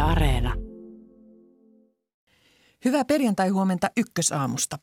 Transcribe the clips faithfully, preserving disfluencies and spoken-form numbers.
Areena. Hyvää perjantai-huomenta Ykkösaamusta.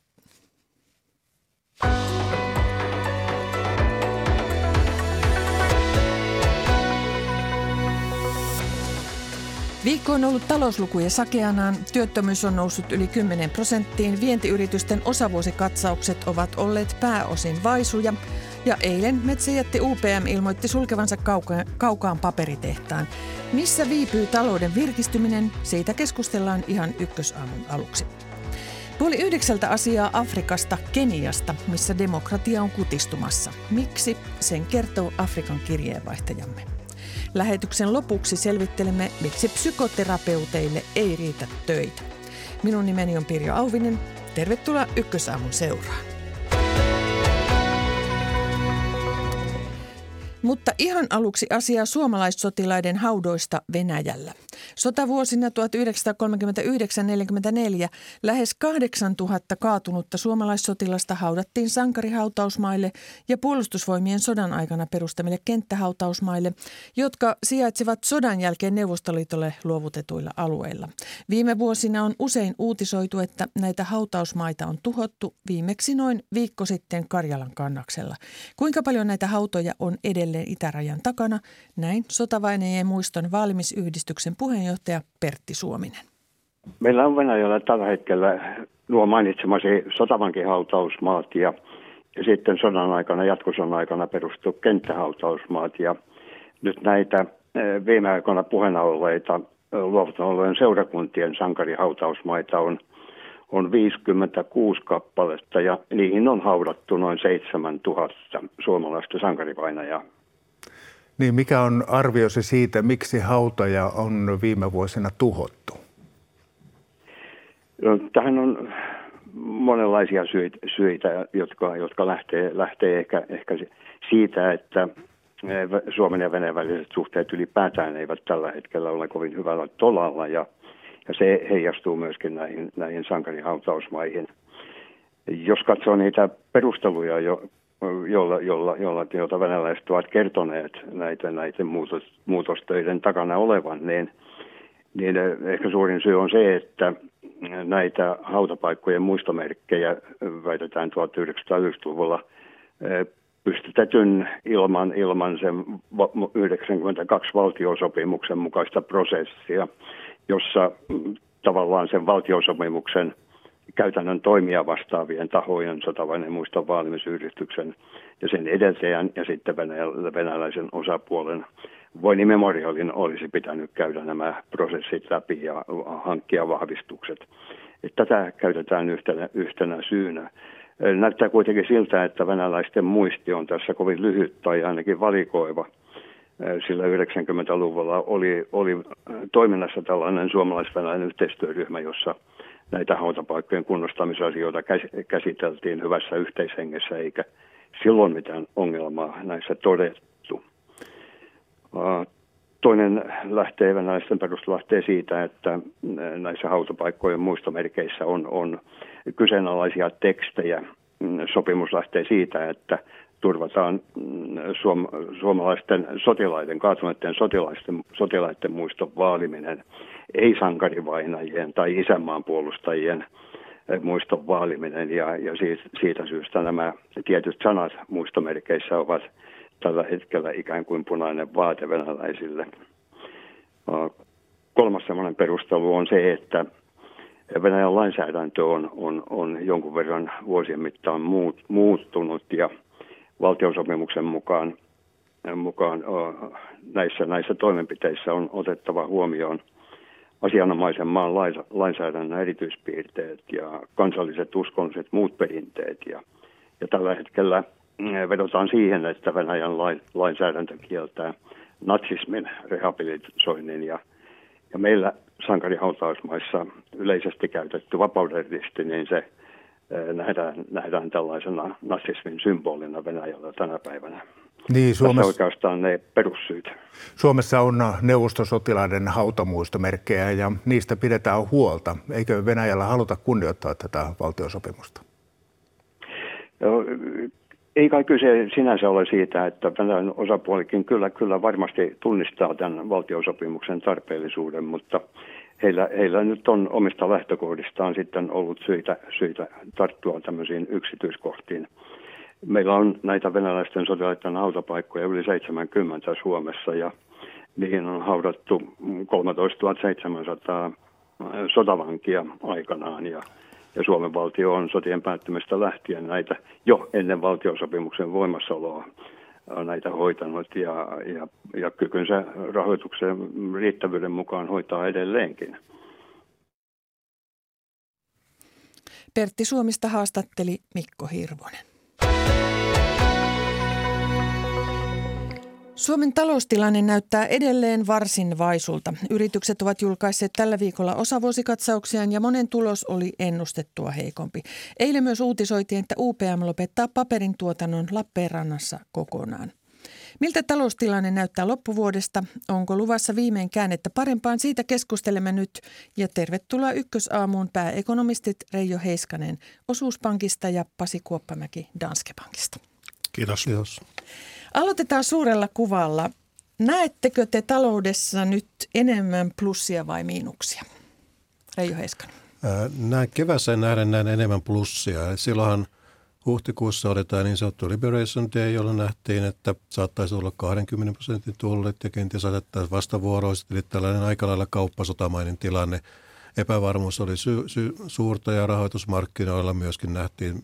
Viikko on ollut talouslukuja sakeanaan, työttömyys on noussut yli kymmenen prosenttiin, vientiyritysten osavuosikatsaukset ovat olleet pääosin vaisuja ja eilen metsäjätti U P M ilmoitti sulkevansa kauka- kaukaan paperitehtaan. Missä viipyy talouden virkistyminen? Siitä keskustellaan ihan Ykkösaamun aluksi. Puoli yhdeksältä asiaa Afrikasta, Keniasta, missä demokratia on kutistumassa. Miksi? Sen kertoo Afrikan kirjeenvaihtajamme. Lähetyksen lopuksi selvittelemme, miksi psykoterapeuteille ei riitä töitä. Minun nimeni on Pirjo Auvinen. Tervetuloa Ykkösaamun seuraan. Mutta ihan aluksi asiaa suomalaissotilaiden haudoista Venäjällä. Sotavuosina tuhatyhdeksänsataakolmekymmentäyhdeksän neljäkymmentäneljä lähes kahdeksantuhatta kaatunutta suomalaissotilasta haudattiin sankarihautausmaille ja puolustusvoimien sodan aikana perustamille kenttähautausmaille, jotka sijaitsevat sodan jälkeen Neuvostoliitolle luovutetuilla alueilla. Viime vuosina on usein uutisoitu, että näitä hautausmaita on tuhottu, viimeksi noin viikko sitten Karjalan kannaksella. Kuinka paljon näitä hautoja on edelleen itärajan takana? Näin Sotavainajien muiston vaalimisyhdistyksen puheenjohtaja Pertti Suominen. Meillä on Venäjällä tällä hetkellä nuo mainitsemasi sotavankihautausmaat ja, ja sitten sodan aikana, jatkosodan aikana perustu kenttähautausmaat. Ja nyt näitä viime aikoina puheena olleita luovutusalueen seurakuntien sankarihautausmaita on, on viisikymmentäkuusi kappaletta ja niihin on haudattu noin seitsemäntuhatta suomalaista sankarivainajaa. Niin, mikä on arviosi siitä, miksi hautoja on viime vuosina tuhottu? No, tähän on monenlaisia syitä, syitä jotka, jotka lähtee, lähtee ehkä, ehkä siitä, että Suomen ja Venäjän väliset suhteet ylipäätään eivät tällä hetkellä ole kovin hyvällä tolalla ja, ja se heijastuu myöskin näihin, näihin sankarihautausmaihin. Jos katsoo niitä perusteluja, jo, jolla, jolla, jolla, joita venäläiset ovat kertoneet näitä, näiden muutos, muutostöiden takana olevan, niin, niin ehkä suurin syy on se, että näitä hautapaikkojen muistomerkkejä väitetään tuhatyhdeksänsataayhdeksänkymmentäluvulla pystytetyn ilman, ilman sen yhdeksänkymmentäkaksi valtiosopimuksen mukaista prosessia, jossa tavallaan sen valtiosopimuksen käytännön toimia vastaavien tahojen, Sotavainajien muiston vaalimisyhdistyksen ja sen edeltäjän ja sitten venäläisen osapuolen Voini Memorialin olisi pitänyt käydä nämä prosessit läpi ja hankkia vahvistukset. Että tätä käytetään yhtenä, yhtenä syynä. Näyttää kuitenkin siltä, että venäläisten muisti on tässä kovin lyhyt tai ainakin valikoiva, sillä yhdeksänkymmentäluvulla oli, oli toiminnassa tällainen suomalais-venäläinen yhteistyöryhmä, jossa näitä hautapaikkojen kunnostamisasioita käsiteltiin hyvässä yhteishengessä, eikä silloin mitään ongelmaa näissä todettu. Toinen lähtee, venäläisten perustu lähtee siitä, että näissä hautapaikkojen muistomerkeissä on, on kyseenalaisia tekstejä. Sopimus lähtee siitä, että turvataan suom, suomalaisten sotilaiden, kaatuneiden sotilaiden, sotilaiden muiston vaaliminen, ei sankarivainajien tai isänmaan puolustajien muiston vaaliminen. Ja, ja siitä, siitä syystä nämä tietyt sanat muistomerkeissä ovat tällä hetkellä ikään kuin punainen vaate venäläisille. Kolmas sellainen perustelu on se, että Venäjän lainsäädäntö on, on, on jonkun verran vuosien mittaan muut, muuttunut ja valtiosopimuksen mukaan, mukaan näissä, näissä toimenpiteissä on otettava huomioon asianomaisen maan lainsäädännön erityispiirteet ja kansalliset uskonnolliset muut perinteet. Ja, ja tällä hetkellä vedotaan siihen, että Venäjän lainsäädäntö kieltää natsismin rehabilitoinnin ja, ja meillä sankarihautausmaissa yleisesti käytetty vapaudenristi, niin se nähdään, nähdään tällaisena natsismin symbolina Venäjällä tänä päivänä. Niin, Suomessa, tässä oikeastaan ne perussyyt. Suomessa on neuvostosotilaiden hautamuistomerkkejä ja niistä pidetään huolta. Eikö Venäjällä haluta kunnioittaa tätä valtiosopimusta? Ei kai kyse sinänsä ole siitä, että Venäjän osapuolikin kyllä, kyllä varmasti tunnistaa tämän valtiosopimuksen tarpeellisuuden, mutta heillä, heillä nyt on omista lähtökohdistaan sitten ollut syitä, syitä tarttua tämmöisiin yksityiskohtiin. Meillä on näitä venäläisten sotilaiden hautapaikkoja yli seitsemänkymmentä Suomessa ja niihin on haudattu kolmetoistatuhatta seitsemänsataa sotavankia aikanaan ja Ja Suomen valtio on sotien päättymistä lähtien näitä jo ennen valtiosopimuksen voimassaoloa näitä hoitanut ja, ja, ja kykynsä rahoituksen riittävyyden mukaan hoitaa edelleenkin. Pertti Suomista haastatteli Mikko Hirvonen. Suomen taloustilanne näyttää edelleen varsin vaisulta. Yritykset ovat julkaisseet tällä viikolla osavuosikatsauksiaan ja monen tulos oli ennustettua heikompi. Eilen myös uutisoitiin, että U P M lopettaa paperin tuotannon Lappeenrannassa kokonaan. Miltä taloustilanne näyttää loppuvuodesta? Onko luvassa viimein käännettä parempaan? Siitä keskustelemme nyt. Ja tervetuloa Ykkösaamuun pääekonomistit Reijo Heiskanen Osuuspankista ja Pasi Kuoppamäki Danske Bankista. Kiitos. Kiitos. Aloitetaan suurella kuvalla. Näettekö te taloudessa nyt enemmän plussia vai miinuksia? Reijo Heiskanen. Näin kevääseen nähden näin enemmän plussia. Silloinhan huhtikuussa oli tämä niin sanottu Liberation Day, jolla nähtiin, että saattaisi olla kaksikymmentä prosentin tullit ja kenties asettaisiin vastavuoroisesti. Eli tällainen aika lailla kauppasotamainen tilanne. Epävarmuus oli sy- sy- suurta ja rahoitusmarkkinoilla myöskin nähtiin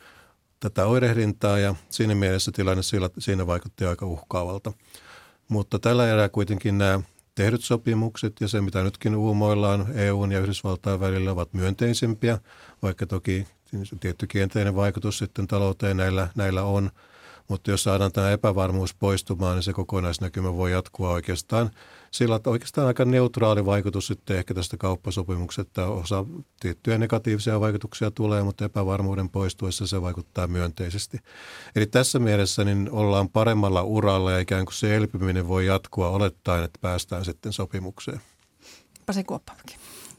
tätä oirehdintaa ja siinä mielessä tilanne siinä vaikutti aika uhkaavalta. Mutta tällä erää kuitenkin nämä tehdyt sopimukset ja se, mitä nytkin uumoillaan E U:n ja Yhdysvaltain välillä, ovat myönteisempiä, vaikka toki tietty kielteinen vaikutus sitten talouteen näillä, näillä on. Mutta jos saadaan tämä epävarmuus poistumaan, niin se kokonaisnäkymä voi jatkua oikeastaan. Sillä on oikeastaan aika neutraali vaikutus sitten ehkä tästä kauppasopimuksesta. Osa tiettyjä negatiivisia vaikutuksia tulee, mutta epävarmuuden poistuessa se vaikuttaa myönteisesti. Eli tässä mielessä niin ollaan paremmalla uralla ja ikään kuin se elpyminen voi jatkua olettaen, että päästään sitten sopimukseen. Pasi Kuoppamäki.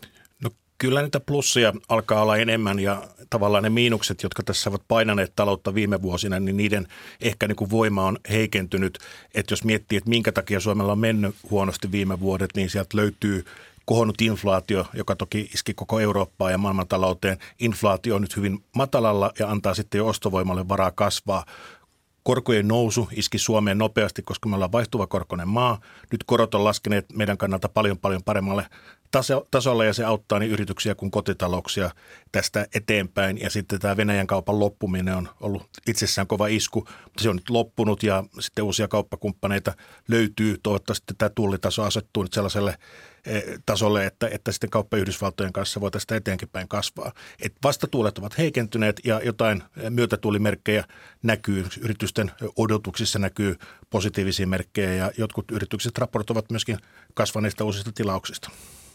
Kyllä niitä plussia alkaa olla enemmän ja tavallaan ne miinukset, jotka tässä ovat painaneet taloutta viime vuosina, niin niiden ehkä niin kuin voima on heikentynyt. Että jos miettii, että minkä takia Suomella on mennyt huonosti viime vuodet, niin sieltä löytyy kohonnut inflaatio, joka toki iski koko Eurooppaan ja maailmantalouteen. Inflaatio on nyt hyvin matalalla ja antaa sitten jo ostovoimalle varaa kasvaa. Korkojen nousu iski Suomeen nopeasti, koska me ollaan vaihtuvakorkoinen maa. Nyt korot on laskeneet meidän kannalta paljon paljon paremmalle tasolle ja se auttaa niin yrityksiä kuin kotitalouksia tästä eteenpäin. Ja sitten tämä Venäjän kaupan loppuminen on ollut itsessään kova isku, mutta se on nyt loppunut ja sitten uusia kauppakumppaneita löytyy. Toivottavasti tämä tullitaso asettuu nyt sellaiselle tasolle, että, että sitten kauppa Yhdysvaltojen kanssa voi tästä eteenkin päin kasvaa. Et vastatuulet ovat heikentyneet ja jotain myötätuulimerkkejä näkyy. Yritysten odotuksissa näkyy positiivisia merkkejä ja jotkut yritykset raportoivat myöskin kasvaneista uusista tilauksista.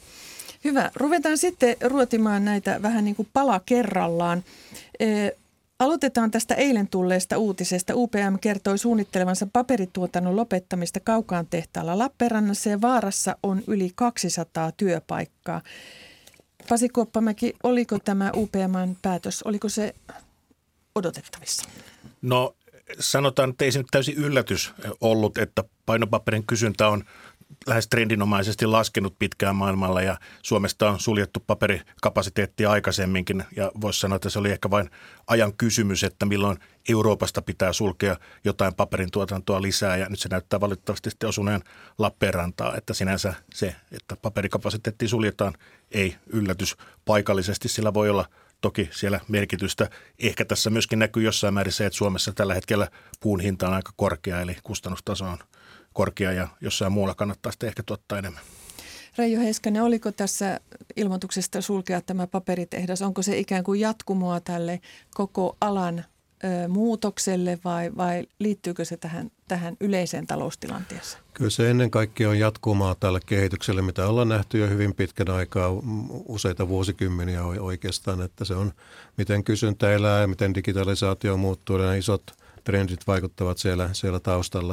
Hyvä. Ruvetaan sitten ruotimaan näitä vähän niin kuin pala kerrallaan. Ee, aloitetaan tästä eilen tulleesta uutisesta. U P M kertoi suunnittelevansa paperituotannon lopettamista Kaukaan tehtaalla Lappeenrannassa ja vaarassa on yli kaksisataa työpaikkaa. Pasi Kuoppamäki, oliko tämä U P M:n päätös, oliko se odotettavissa? No sanotaan, että ei se nyt täysin yllätys ollut, että painopaperin kysyntä on lähes trendinomaisesti laskenut pitkään maailmalla ja Suomesta on suljettu paperikapasiteettia aikaisemminkin ja voisi sanoa, että se oli ehkä vain ajan kysymys, että milloin Euroopasta pitää sulkea jotain paperin tuotantoa lisää ja nyt se näyttää valitettavasti sitten osuneen Lappeenrantaa, että sinänsä se, että paperikapasiteettia suljetaan ei yllätys paikallisesti, sillä voi olla toki siellä merkitystä. Ehkä tässä myöskin näkyy jossain määrin se, että Suomessa tällä hetkellä puun hinta on aika korkea, eli kustannustaso on korkea ja jossain muulla kannattaa sitten ehkä tuottaa enemmän. Reijo Heiskanen, oliko tässä ilmoituksesta sulkea tämä paperitehdas? Onko se ikään kuin jatkumoa tälle koko alan ö, muutokselle vai, vai liittyykö se tähän, tähän yleiseen taloustilanteeseen? Kyllä se ennen kaikkea on jatkumoa tälle kehitykselle, mitä ollaan nähty jo hyvin pitkän aikaa, useita vuosikymmeniä oikeastaan, että se on miten kysyntä elää ja miten digitalisaatio muuttuu ja isot trendit vaikuttavat siellä, siellä taustalla.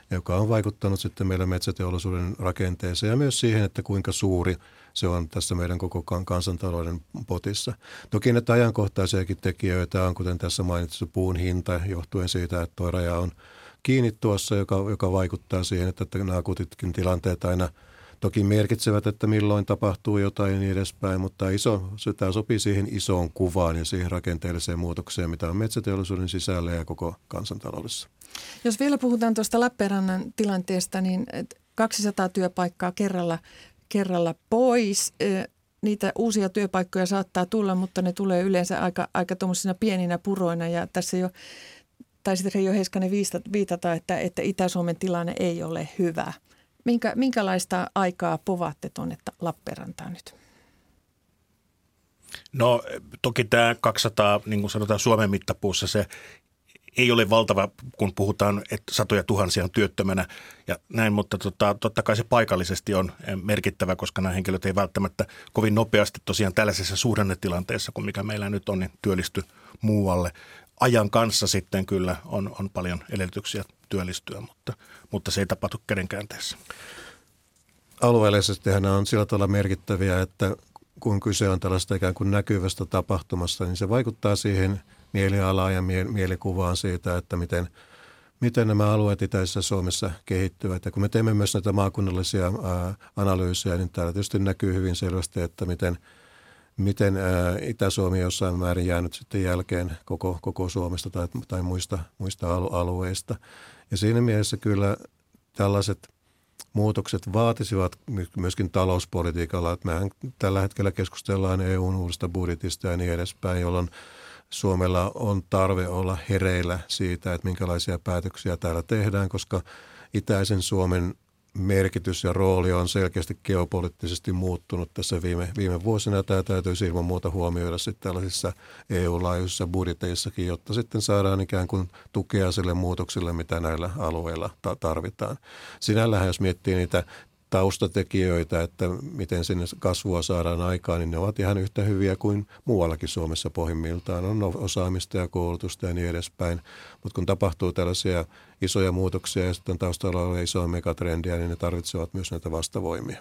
joka on vaikuttanut sitten meidän metsäteollisuuden rakenteeseen ja myös siihen, että kuinka suuri se on tässä meidän koko kansantalouden potissa. Toki näitä ajankohtaisiakin tekijöitä on, kuten tässä mainittu, puun hinta johtuen siitä, että tuo raja on kiinni tuossa, joka, joka vaikuttaa siihen, että nämä akutitkin tilanteet aina toki merkitsevät, että milloin tapahtuu jotain ja niin edespäin, mutta iso, tämä sopii siihen isoon kuvaan ja siihen rakenteelliseen muutokseen, mitä on metsäteollisuuden sisällä ja koko kansantaloudessa. Jos vielä puhutaan tuosta Lappeenrannan tilanteesta, niin kaksisataa työpaikkaa kerralla, kerralla pois. Niitä uusia työpaikkoja saattaa tulla, mutta ne tulee yleensä aika, aika tuommoisina pieninä puroina ja tässä jo taisi Reijo Heiskanen viitata, että, että Itä-Suomen tilanne ei ole hyvä. Minkä, minkälaista aikaa povaatte tuonne Lappeenrantaan nyt? No toki tämä kaksisataa, niin kuin sanotaan Suomen mittapuussa, se ei ole valtava, kun puhutaan, että satoja tuhansia on työttömänä ja näin, mutta tota, totta kai se paikallisesti on merkittävä, koska nämä henkilöt ei välttämättä kovin nopeasti tosiaan tällaisessa suhdannetilanteessa, kuin mikä meillä nyt on, niin työllisty muualle. Ajan kanssa sitten kyllä on, on paljon edellytyksiä työllistyä, mutta, mutta se ei tapahtu kädenkäänteessä. Alueellisesti nämä on sillä tavalla merkittäviä, että kun kyse on tällaista ikään kuin näkyvästä tapahtumasta, niin se vaikuttaa siihen mielialaan ja mielikuvaan siitä, että miten, miten nämä alueet itäisessä Suomessa kehittyvät. Ja kun me teemme myös näitä maakunnallisia ää, analyysejä, niin täällä tietysti näkyy hyvin selvästi, että miten miten ää, Itä-Suomi jossain määrin jäänyt sitten jälkeen koko, koko Suomesta tai, tai muista, muista alueista. Ja siinä mielessä kyllä tällaiset muutokset vaatisivat myöskin talouspolitiikalla. Että mehän tällä hetkellä keskustellaan E U:n uudesta budjetista ja niin edespäin, jolloin Suomella on tarve olla hereillä siitä, että minkälaisia päätöksiä täällä tehdään, koska itäisen Suomen merkitys ja rooli on selkeästi geopoliittisesti muuttunut tässä viime, viime vuosina. Tämä täytyisi ilman muuta huomioida sitten tällaisissa E U-laajuisissa budjeteissakin, jotta sitten saadaan ikään kuin tukea sille muutokselle, mitä näillä alueilla tarvitaan. Sinällähän, jos miettii niitä taustatekijöitä, että miten sinne kasvua saadaan aikaan, niin ne ovat ihan yhtä hyviä kuin muuallakin Suomessa pohjimmiltaan. On osaamista ja koulutusta ja niin edespäin. Mutta kun tapahtuu tällaisia isoja muutoksia ja sitten taustalla on isoa megatrendiä, niin ne tarvitsevat myös näitä vastavoimia.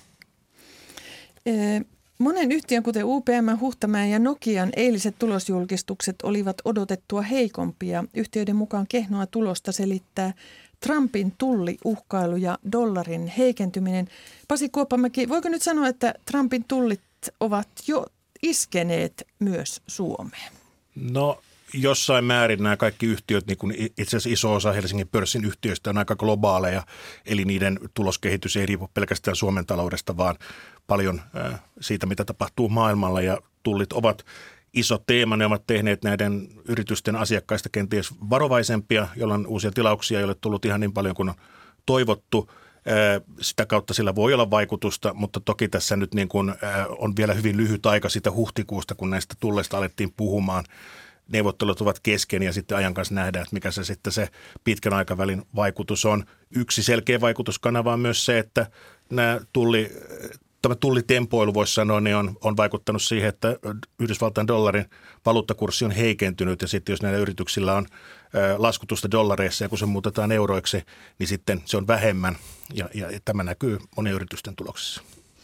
Monen yhtiön, kuten U P M, Huhtamäen ja Nokian eiliset tulosjulkistukset olivat odotettua heikompia. Yhtiöiden mukaan kehnoa tulosta selittää Trumpin tulliuhkailu ja dollarin heikentyminen. Pasi Kuoppamäki, voiko nyt sanoa, että Trumpin tullit ovat jo iskeneet myös Suomeen? No jossain määrin nämä kaikki yhtiöt, niin kuin itse asiassa iso osa Helsingin pörssin yhtiöistä on aika globaaleja, eli niiden tuloskehitys ei riipu pelkästään Suomen taloudesta, vaan paljon siitä, mitä tapahtuu maailmalla, ja tullit ovat iso teema. Ne ovat tehneet näiden yritysten asiakkaista kenties varovaisempia, jolloin uusia tilauksia ei ole tullut ihan niin paljon kuin on toivottu. Sitä kautta sillä voi olla vaikutusta, mutta toki tässä nyt niin kuin on vielä hyvin lyhyt aika siitä huhtikuusta, kun näistä tulleista alettiin puhumaan. Neuvottelut ovat kesken ja sitten ajan kanssa nähdään, että mikä se sitten se pitkän aikavälin vaikutus on. Yksi selkeä vaikutuskanava on myös se, että nämä tulli Tämä tullitempoilu, voisi sanoa, niin on, on vaikuttanut siihen, että Yhdysvaltain dollarin valuuttakurssi on heikentynyt, ja sitten jos näillä yrityksillä on ä, laskutusta dollareissa ja kun se muutetaan euroiksi, niin sitten se on vähemmän, ja, ja, ja tämä näkyy monien yritysten tuloksissa.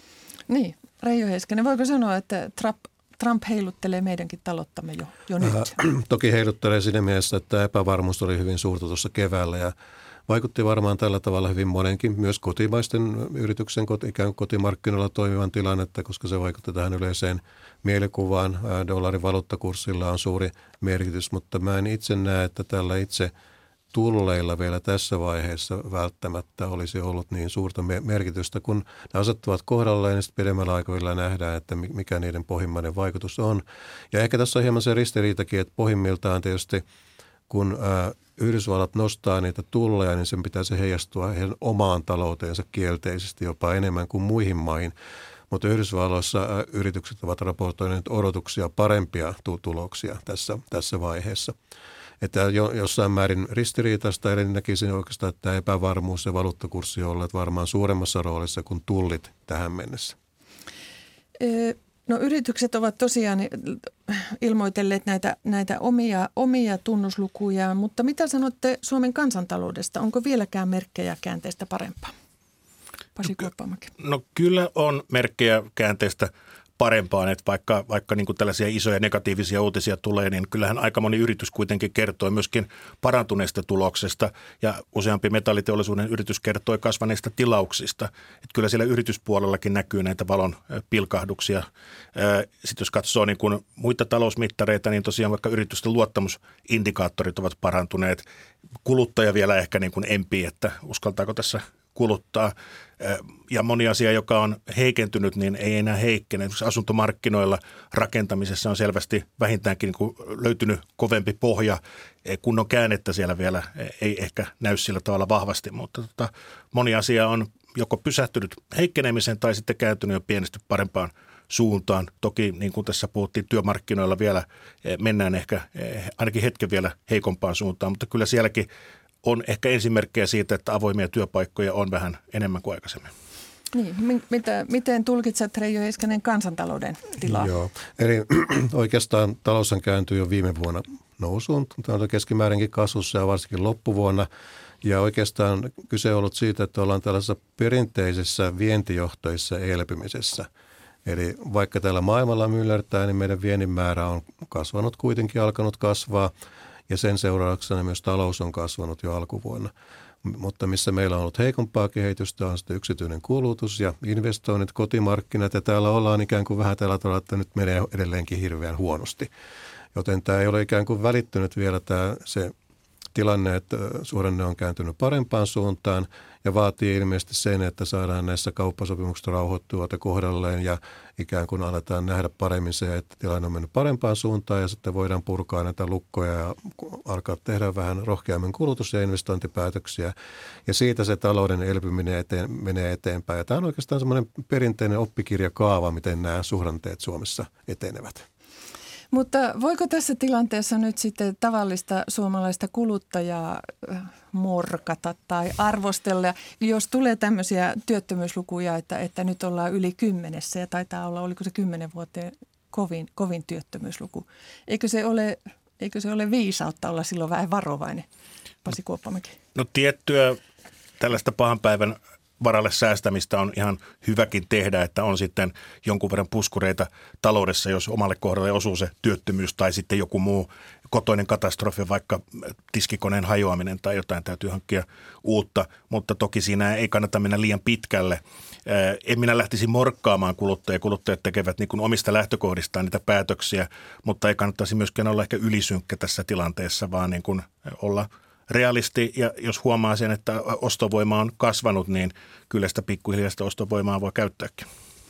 Niin, Reijo Heiskanen, voiko sanoa, että Trump, Trump heiluttelee meidänkin talouttamme jo, jo nyt? Äh, toki heiluttelee siinä mielessä, että epävarmuus oli hyvin suurta tuossa keväällä, ja vaikutti varmaan tällä tavalla hyvin monenkin, myös kotimaisten yrityksen ikään kuin kotimarkkinoilla toimivan tilannetta, koska se vaikutti tähän yleiseen mielikuvaan. Dollarin valuuttakurssilla on suuri merkitys, mutta mä en itse näe, että tällä itse tulleilla vielä tässä vaiheessa välttämättä olisi ollut niin suurta merkitystä, kun ne asettuvat kohdalleen, niin sitten pidemmällä aikavälillä nähdään, että mikä niiden pohjimmainen vaikutus on. Ja ehkä tässä on hieman se ristiriitakin, että pohjimmiltaan tietysti kun Yhdysvallat nostaa niitä tulleja, niin sen pitäisi heijastua heidän omaan talouteensa kielteisesti jopa enemmän kuin muihin maihin. Mutta Yhdysvalloissa yritykset ovat raportoineet odotuksia parempia tuloksia tässä, tässä vaiheessa. Että jossain määrin ristiriitaista, eli näkisin oikeastaan, että tämä epävarmuus ja valuuttakurssi on olleet varmaan suuremmassa roolissa kuin tullit tähän mennessä. No yritykset ovat tosiaan ilmoitelleet näitä, näitä omia, omia tunnuslukujaan, mutta mitä sanotte Suomen kansantaloudesta? Onko vieläkään merkkejä käänteestä parempaa? Pasi Kuoppamäki. No kyllä on merkkejä käänteestä parempaan, että vaikka, vaikka niin kuin tällaisia isoja negatiivisia uutisia tulee, niin kyllähän aika moni yritys kuitenkin kertoi myöskin parantuneesta tuloksesta ja useampi metalliteollisuuden yritys kertoi kasvaneista tilauksista. Että kyllä siellä yrityspuolellakin näkyy näitä valon pilkahduksia. Sitten jos katsoo niin kuin muita talousmittareita, niin tosiaan vaikka yritysten luottamusindikaattorit ovat parantuneet. Kuluttaja vielä ehkä niin kuin empii, että uskaltaako tässä kuluttaa. Ja moni asia, joka on heikentynyt, niin ei enää heikkene. Asuntomarkkinoilla rakentamisessa on selvästi vähintäänkin niin kuin löytynyt kovempi pohja. Kunnon käännettä siellä vielä ei ehkä näy sillä tavalla vahvasti, mutta tota, moni asia on joko pysähtynyt heikkenemiseen tai sitten kääntynyt jo pienesti parempaan suuntaan. Toki niin kuin tässä puhuttiin, työmarkkinoilla vielä mennään ehkä ainakin hetken vielä heikompaan suuntaan, mutta kyllä sielläkin on ehkä ensimerkkejä siitä, että avoimia työpaikkoja on vähän enemmän kuin aikaisemmin. Niin, mitä, miten tulkitset Reijo Heiskanen kansantalouden tilaa? Joo, eli oikeastaan talous kääntyi jo viime vuonna nousuun. Tämä on keskimäärinkin kasvussa ja varsinkin loppuvuonna. Ja oikeastaan kyse on ollut siitä, että ollaan tällaisessa perinteisessä vientijohtoisessa elpymisessä. Eli vaikka täällä maailmalla myllertää, niin meidän viennin määrä on kasvanut kuitenkin, alkanut kasvaa. Ja sen seurauksena myös talous on kasvanut jo alkuvuonna. Mutta missä meillä on ollut heikompaa kehitystä on sitten yksityinen kulutus ja investoinnit, kotimarkkinat. Ja täällä ollaan ikään kuin vähän tällä tavalla, että nyt menee edelleenkin hirveän huonosti. Joten tämä ei ole ikään kuin välittynyt vielä tämä se tilanne, että suhdanne on kääntynyt parempaan suuntaan ja vaatii ilmeisesti sen, että saadaan näissä kauppasopimuksissa rauhoittua kohdalleen ja ikään kuin aletaan nähdä paremmin se, että tilanne on mennyt parempaan suuntaan ja sitten voidaan purkaa näitä lukkoja ja alkaa tehdä vähän rohkeammin kulutus- ja investointipäätöksiä ja siitä se talouden elpyminen eteen, menee eteenpäin. Ja tämä on oikeastaan semmoinen perinteinen oppikirjakaava, miten nämä suhdanteet Suomessa etenevät. Mutta voiko tässä tilanteessa nyt sitten tavallista suomalaista kuluttajaa morkata tai arvostella, jos tulee tämmöisiä työttömyyslukuja, että, että nyt ollaan yli kymmenessä ja taitaa olla, oliko se kymmenen vuoteen kovin, kovin työttömyysluku. Eikö se ole, eikö se ole viisautta olla silloin vähän varovainen, Pasi Kuoppamäki? No tiettyä tällaista pahan päivän varalle säästämistä on ihan hyväkin tehdä, että on sitten jonkun verran puskureita taloudessa, jos omalle kohdalle osuu se työttömyys tai sitten joku muu kotoinen katastrofi, vaikka tiskikoneen hajoaminen tai jotain, täytyy hankkia uutta, mutta toki siinä ei kannata mennä liian pitkälle. En minä lähtisi morkkaamaan kuluttajia. Kuluttajat tekevät niin kuin omista lähtökohdistaan niitä päätöksiä, mutta ei kannattaisi myöskään olla ehkä ylisynkkä tässä tilanteessa, vaan niin kuin olla realisti, ja jos huomaa sen, että ostovoima on kasvanut, niin kyllä sitä pikkuhiljasta ostovoimaa voi käyttääkin.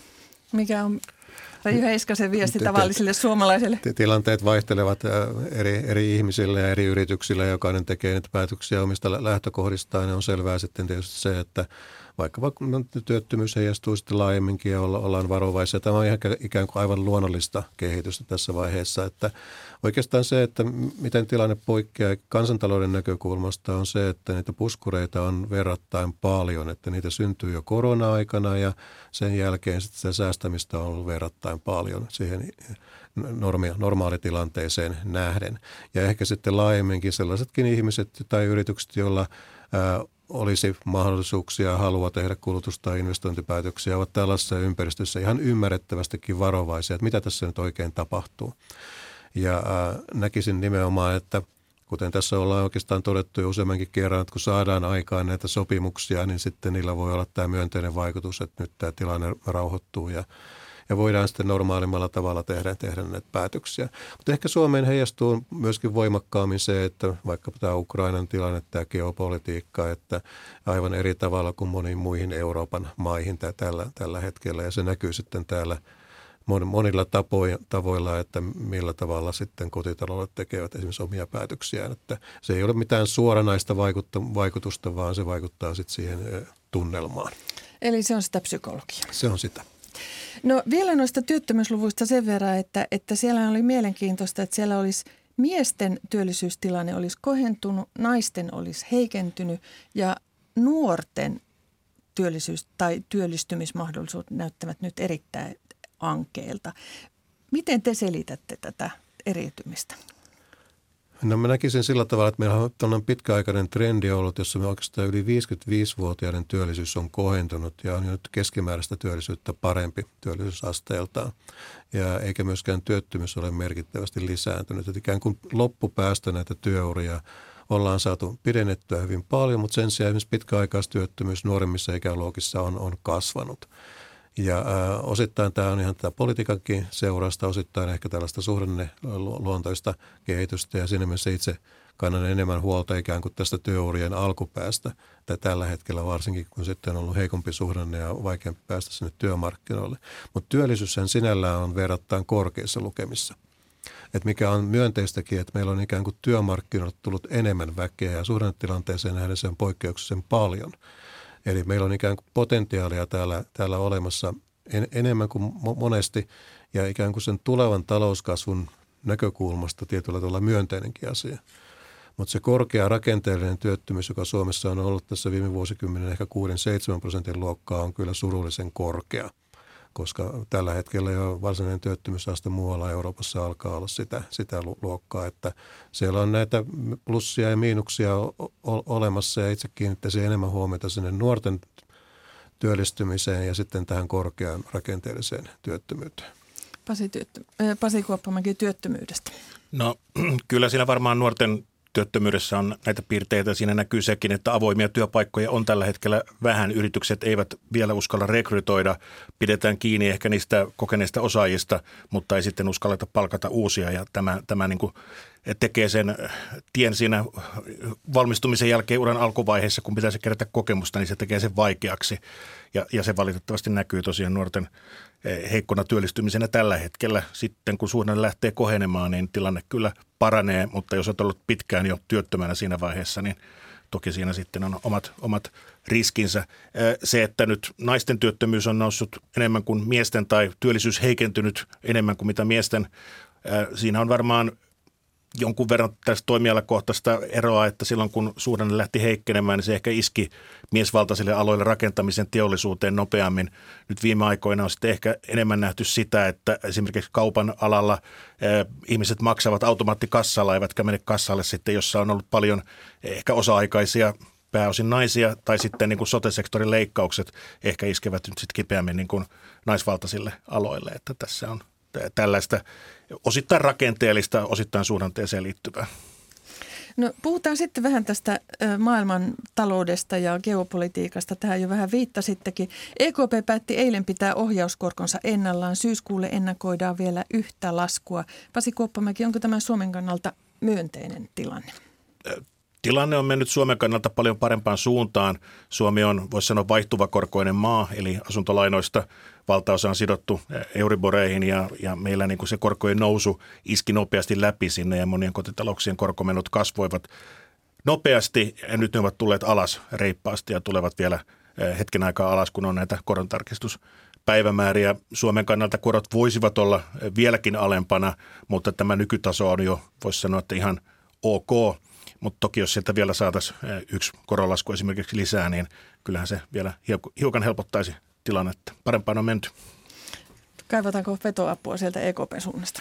Mikä on Reijo Heiskasen viesti tavallisille suomalaisille? Tilanteet vaihtelevat eri, eri ihmisille ja eri yrityksille. Jokainen tekee niitä päätöksiä omista lähtökohdistaan. Ja on selvää sitten tietysti se, että vaikka työttömyys heijastuu sitten laajemminkin ja ollaan varovaisia. Tämä on ihan ikään kuin aivan luonnollista kehitystä tässä vaiheessa. Että oikeastaan se, että miten tilanne poikkeaa kansantalouden näkökulmasta on se, että niitä puskureita on verrattain paljon. Että niitä syntyy jo korona-aikana ja sen jälkeen sitten sitä säästämistä on ollut verrattain paljon siihen normi- normaalitilanteeseen nähden. Ja ehkä sitten laajemminkin sellaisetkin ihmiset tai yritykset, joilla ää, olisi mahdollisuuksia ja halua tehdä kulutus- tai investointipäätöksiä, ovat tällaisessa ympäristössä ihan ymmärrettävästikin varovaisia, että mitä tässä nyt oikein tapahtuu. Ja ää, näkisin nimenomaan, että kuten tässä ollaan oikeastaan todettu jo useammankin kerran, että kun saadaan aikaan näitä sopimuksia, niin sitten niillä voi olla tämä myönteinen vaikutus, että nyt tämä tilanne rauhoittuu ja Ja voidaan sitten normaalimmalla tavalla tehdä, tehdä näitä päätöksiä. Mutta ehkä Suomeen heijastuu myöskin voimakkaammin se, että vaikka tämä Ukrainan tilanne, tämä geopolitiikka, että aivan eri tavalla kuin moniin muihin Euroopan maihin tällä, tällä hetkellä. Ja se näkyy sitten täällä monilla tavoilla, että millä tavalla sitten kotitaloudet tekevät esimerkiksi omia päätöksiään. Että se ei ole mitään suoranaista vaikutusta, vaan se vaikuttaa sitten siihen tunnelmaan. Eli se on sitä psykologiaa. Se on sitä. No vielä noista työttömyysluvuista sen verran, että, että siellä oli mielenkiintoista, että siellä olisi miesten työllisyystilanne olisi kohentunut, naisten olisi heikentynyt ja nuorten työllisyys- tai työllistymismahdollisuudet näyttävät nyt erittäin ankeelta. Miten te selitätte tätä eriytymistä? No mä näkisin sillä tavalla, että meillä on tällainen pitkäaikainen trendi ollut, jossa me oikeastaan yli viisikymmentäviisivuotiaiden työllisyys on kohentunut ja on jo nyt keskimääräistä työllisyyttä parempi työllisyysasteeltaan. Ja eikä myöskään työttömyys ole merkittävästi lisääntynyt. Että ikään kuin loppupäästä näitä työuria ollaan saatu pidennettyä hyvin paljon, mutta sen sijaan esimerkiksi pitkäaikaistyöttömyys nuoremmissa ikäluokissa on, on kasvanut. Ja äh, osittain tämä on ihan tätä politiikankin seurausta, osittain ehkä tällaista suhdanneluontoista kehitystä ja siinä mielessä itse kannan enemmän huolta ikään kuin tästä työurien alkupäästä. Tai tällä hetkellä varsinkin, kun sitten on ollut heikompi suhdanne ja vaikeampi päästä sinne työmarkkinoille. Mutta työllisyyshän sinällään on verrattain korkeissa lukemissa. Et mikä on myönteistäkin, että meillä on ikään kuin työmarkkinoille tullut enemmän väkeä ja suhdannetilanteeseen nähden se on poikkeuksellisen paljon. Eli meillä on ikään kuin potentiaalia täällä, täällä olemassa en, enemmän kuin monesti ja ikään kuin sen tulevan talouskasvun näkökulmasta tietyllä tavalla myönteinenkin asia. Mutta se korkea rakenteellinen työttömyys, joka Suomessa on ollut tässä viime vuosikymmenen ehkä kuusi seitsemän prosentin luokkaa, on kyllä surullisen korkea, koska tällä hetkellä jo varsinainen työttömyysaste muualla Euroopassa alkaa olla sitä, sitä luokkaa, että siellä on näitä plussia ja miinuksia olemassa ja itse kiinnittäisin enemmän huomiota sinne nuorten työllistymiseen ja sitten tähän korkeaan rakenteelliseen työttömyyteen. Pasi, työttö- Pasi Kuoppamäki työttömyydestä. No kyllä siinä varmaan nuorten työttömyydessä on näitä piirteitä. Siinä näkyy sekin, että avoimia työpaikkoja on tällä hetkellä vähän. Yritykset eivät vielä uskalla rekrytoida. Pidetään kiinni ehkä niistä kokeneista osaajista, mutta ei sitten uskalleta palkata uusia. Ja tämä, tämä niin kuin tekee sen tien siinä valmistumisen jälkeen uran alkuvaiheessa, kun pitäisi kerätä kokemusta, niin se tekee sen vaikeaksi. Ja, ja se valitettavasti näkyy tosiaan nuorten heikkona työllistymisenä tällä hetkellä. Sitten kun suhdanne lähtee kohenemaan, niin tilanne kyllä paranee, mutta jos olet ollut pitkään jo työttömänä siinä vaiheessa, niin toki siinä sitten on omat, omat riskinsä. Se, että nyt naisten työttömyys on noussut enemmän kuin miesten tai työllisyys heikentynyt enemmän kuin mitä miesten, siinä on varmaan jonkun verran tästä toimialakohtaista eroa, että silloin kun suhdanne lähti heikkenemään, niin se ehkä iski miesvaltaisille aloille rakentamisen teollisuuteen nopeammin. Nyt viime aikoina on sitten ehkä enemmän nähty sitä, että esimerkiksi kaupan alalla eh, ihmiset maksavat automaattikassalla, eivätkä mene kassalle sitten, jossa on ollut paljon ehkä osa-aikaisia pääosin naisia, tai sitten niin kuin sote-sektorin leikkaukset ehkä iskevät nyt sitten kipeämmin niin kuin naisvaltaisille aloille, että tässä on tällaista osittain rakenteellista, osittain suhdanteeseen liittyvää. No, puhutaan sitten vähän tästä maailman taloudesta ja geopolitiikasta. Tähän jo vähän viittasittekin. E K P päätti eilen pitää ohjauskorkonsa ennallaan. Syyskuulle ennakoidaan vielä yhtä laskua. Pasi Kuoppamäki, onko tämä Suomen kannalta myönteinen tilanne? Tilanne on mennyt Suomen kannalta paljon parempaan suuntaan. Suomi on, voisi sanoa, vaihtuvakorkoinen maa, eli asuntolainoista valtaosa on sidottu euriboreihin ja, ja meillä niin kuin se korkojen nousu iski nopeasti läpi sinne ja monien kotitalouksien korkomenot kasvoivat nopeasti ja nyt ne ovat tulleet alas reippaasti ja tulevat vielä hetken aikaa alas, kun on näitä korontarkistuspäivämääriä. Suomen kannalta korot voisivat olla vieläkin alempana, mutta tämä nykytaso on jo, voisi sanoa, että ihan ok. Mutta toki jos sieltä vielä saataisiin yksi koronlasku esimerkiksi lisää, niin kyllähän se vielä hiukan helpottaisi tilannetta. Parempaan on menty. Kaivataanko vetoapua sieltä E K P-suunnasta?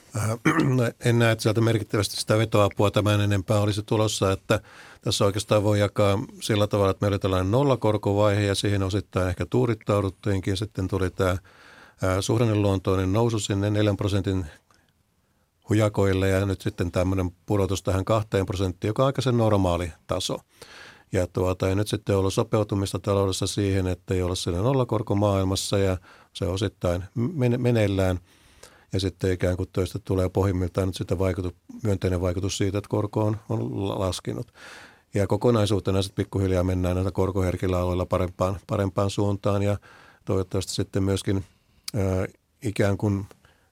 No, en näe, että sieltä merkittävästi sitä vetoapua tämän enempää olisi tulossa, että tässä oikeastaan voi jakaa sillä tavalla, että meillä oli tällainen nollakorkovaihe ja siihen osittain ehkä tuudittauduttiinkin. Sitten tuli tämä suhdanneluontoinen nousu sinne neljän prosentin hujakoille ja nyt sitten tämmöinen pudotus tähän kahteen prosenttiin, joka on aika se normaali taso. Ja, tuota, ja nyt sitten on ollut sopeutumista taloudessa siihen, että ei ole siinä nollakorkomaailmassa ja se osittain meneillään. Ja sitten ikään kuin toista tulee pohjimmiltaan nyt sitä vaikutus, myönteinen vaikutus siitä, että korko on, on laskenut. Ja kokonaisuutena sitten pikkuhiljaa mennään näitä korkoherkillä aloilla parempaan, parempaan suuntaan ja toivottavasti sitten myöskin ää, ikään kuin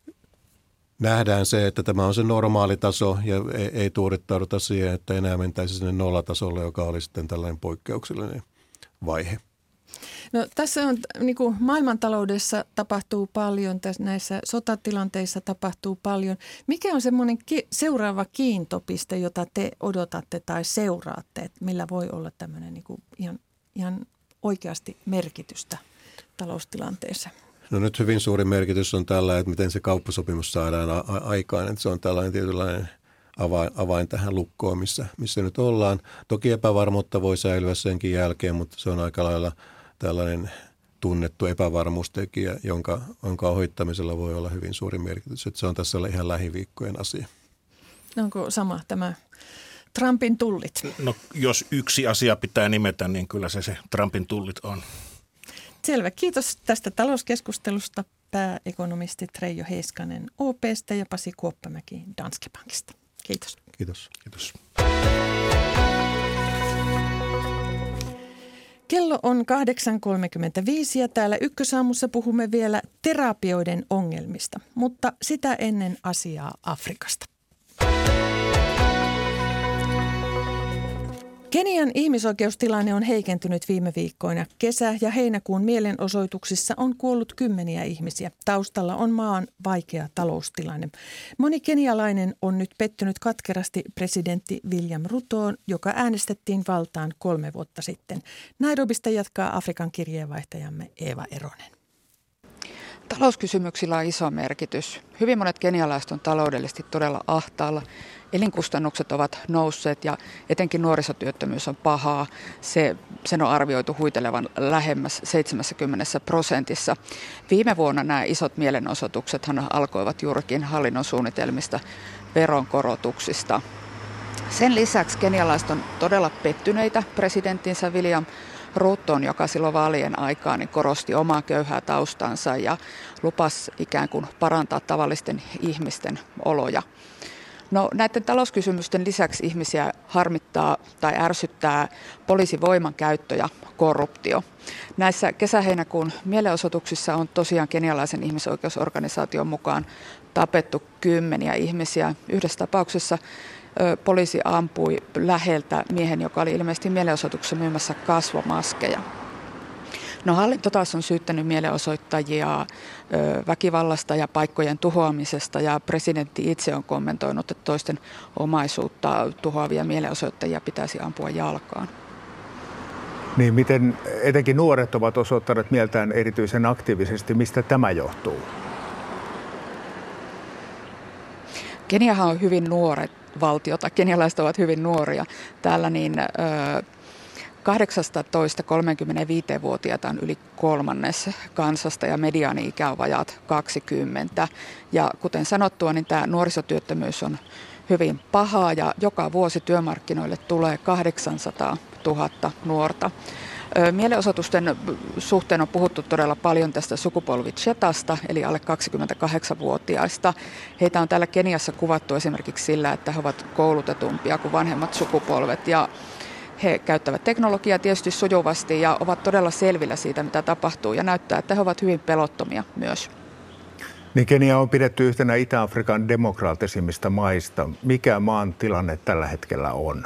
nähdään se, että tämä on se normaali taso ja ei, ei tuudittauduta siihen, että enää mentäisi sinne nollatasolle, joka oli sitten tällainen poikkeuksellinen vaihe. No, tässä on niin kuin maailmantaloudessa tapahtuu paljon, tässä näissä sotatilanteissa tapahtuu paljon. Mikä on semmoinen ki- seuraava kiintopiste, jota te odotatte tai seuraatte, että millä voi olla tämmöinen niin kuin ihan, ihan oikeasti merkitystä taloustilanteessa? No nyt hyvin suuri merkitys on tällä, että miten se kauppasopimus saadaan a- aikaan. Että se on tällainen tietynlainen avain, avain tähän lukkoon, missä, missä nyt ollaan. Toki epävarmuutta voi säilyä senkin jälkeen, mutta se on aika lailla tällainen tunnettu epävarmuustekijä, jonka, jonka ohittamisella voi olla hyvin suuri merkitys. Että se on tässä ihan lähiviikkojen asia. Onko sama tämä Trumpin tullit? No jos yksi asia pitää nimetä, niin kyllä se se Trumpin tullit on. Selvä. Kiitos tästä talouskeskustelusta pääekonomistit Reijo Heiskanen O P:stä ja Pasi Kuoppamäki Danske Bankista. Kiitos. Kiitos. Kiitos. Kello on kahdeksan kolmekymmentäviisi ja täällä Ykkösaamussa puhumme vielä terapioiden ongelmista, mutta sitä ennen asiaa Afrikasta. Kenian ihmisoikeustilanne on heikentynyt viime viikkoina. Kesä- ja heinäkuun mielenosoituksissa on kuollut kymmeniä ihmisiä. Taustalla on maan vaikea taloustilanne. Moni kenialainen on nyt pettynyt katkerasti presidentti William Rutoon, joka äänestettiin valtaan kolme vuotta sitten. Nairobista jatkaa Afrikan kirjeenvaihtajamme Eeva Eronen. Talouskysymyksillä on iso merkitys. Hyvin monet kenialaiset on taloudellisesti todella ahtaalla. Elinkustannukset ovat nousseet ja etenkin nuorisotyöttömyys on pahaa. Se, sen on arvioitu huitelevan lähemmäs seitsemänkymmentä prosentissa. Viime vuonna nämä isot mielenosoituksethan alkoivat juurikin hallinnon suunnitelmista veronkorotuksista. Sen lisäksi kenialaiset on todella pettyneitä presidenttinsä William Rutoon, joka silloin vaalien aikaan niin korosti omaa köyhää taustansa ja lupasi ikään kuin parantaa tavallisten ihmisten oloja. No, näiden talouskysymysten lisäksi ihmisiä harmittaa tai ärsyttää poliisin voimankäyttö ja korruptio. Näissä kesä-heinäkuun mielenosoituksissa on tosiaan kenialaisen ihmisoikeusorganisaation mukaan tapettu kymmeniä ihmisiä. Yhdessä tapauksessa ö, poliisi ampui läheltä miehen, joka oli ilmeisesti mielenosoituksessa myymässä kasvomaskeja. No, hallinto taas on syyttänyt mielenosoittajia ö, väkivallasta ja paikkojen tuhoamisesta ja presidentti itse on kommentoinut, että toisten omaisuutta tuhoavia mielenosoittajia pitäisi ampua jalkaan. Niin miten etenkin nuoret ovat osoittaneet mieltään erityisen aktiivisesti, mistä tämä johtuu? Keniahan on hyvin nuoret valtiota, kenialaiset ovat hyvin nuoria. Täällä niin... Ö, kahdeksastatoista kolmekymmentäviisi-vuotiaita on yli kolmannes kansasta ja mediaani-ikä on vajaat kaksikymmentä. Ja kuten sanottua, niin tämä nuorisotyöttömyys on hyvin pahaa ja joka vuosi työmarkkinoille tulee kahdeksansataatuhatta nuorta. Mielenosoitusten suhteen on puhuttu todella paljon tästä sukupolvi Zetasta, eli alle kaksikymmentäkahdeksanvuotiaista. Heitä on täällä Keniassa kuvattu esimerkiksi sillä, että he ovat koulutetumpia kuin vanhemmat sukupolvet ja he käyttävät teknologiaa tietysti sujuvasti ja ovat todella selvillä siitä, mitä tapahtuu ja näyttää, että he ovat hyvin pelottomia myös. Niin Kenia on pidetty yhtenä Itä-Afrikan demokraattisimmista maista. Mikä maan tilanne tällä hetkellä on?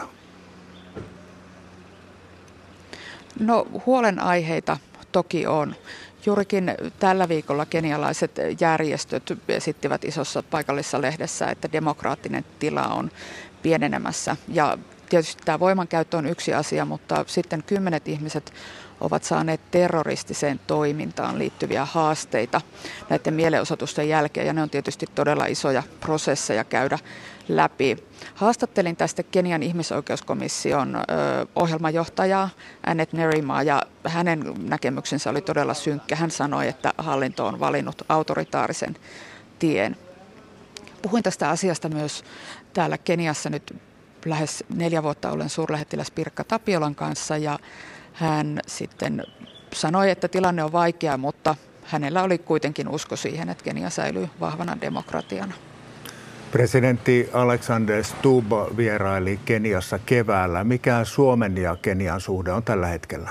No, huolenaiheita toki on. Juurikin tällä viikolla kenialaiset järjestöt esittivät isossa paikallisessa lehdessä, että demokraattinen tila on pienenemässä ja tietysti tämä voimankäyttö on yksi asia, mutta sitten kymmenet ihmiset ovat saaneet terroristiseen toimintaan liittyviä haasteita näiden mielenosoitusten jälkeen, ja ne on tietysti todella isoja prosesseja käydä läpi. Haastattelin tästä Kenian ihmisoikeuskomission ö, ohjelmajohtajaa Annette Nerimaa, ja hänen näkemyksensä oli todella synkkä. Hän sanoi, että hallinto on valinnut autoritaarisen tien. Puhuin tästä asiasta myös täällä Keniassa nyt lähes neljä vuotta olen suurlähettiläs Pirkka Tapiolan kanssa ja hän sitten sanoi, että tilanne on vaikea, mutta hänellä oli kuitenkin usko siihen, että Kenia säilyy vahvana demokratiana. Presidentti Alexander Stubb vieraili Keniassa keväällä. Mikä Suomen ja Kenian suhde on tällä hetkellä?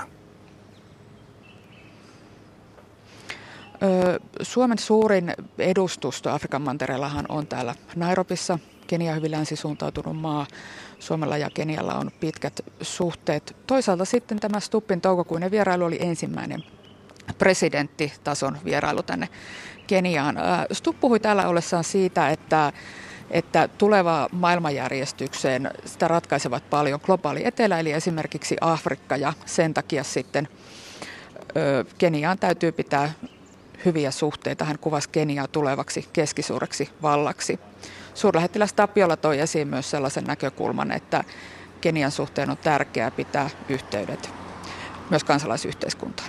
Suomen suurin edustusto Afrikan mantereellahan on täällä Nairobissa. Kenia on hyvin länsisuuntautunut maa. Suomella ja Kenialla on pitkät suhteet. Toisaalta sitten tämä Stubbin toukokuinen vierailu oli ensimmäinen presidenttitason vierailu tänne Keniaan. Stubb puhui täällä ollessaan siitä, että, että tulevaa maailmanjärjestykseen sitä ratkaisevat paljon globaali etelä, eli esimerkiksi Afrikka, ja sen takia sitten Keniaan täytyy pitää hyviä suhteita. Hän kuvasi Keniaa tulevaksi keskisuureksi vallaksi. Suurlähettiläs Tapiola toi esiin myös sellaisen näkökulman, että Kenian suhteen on tärkeää pitää yhteydet myös kansalaisyhteiskuntaan.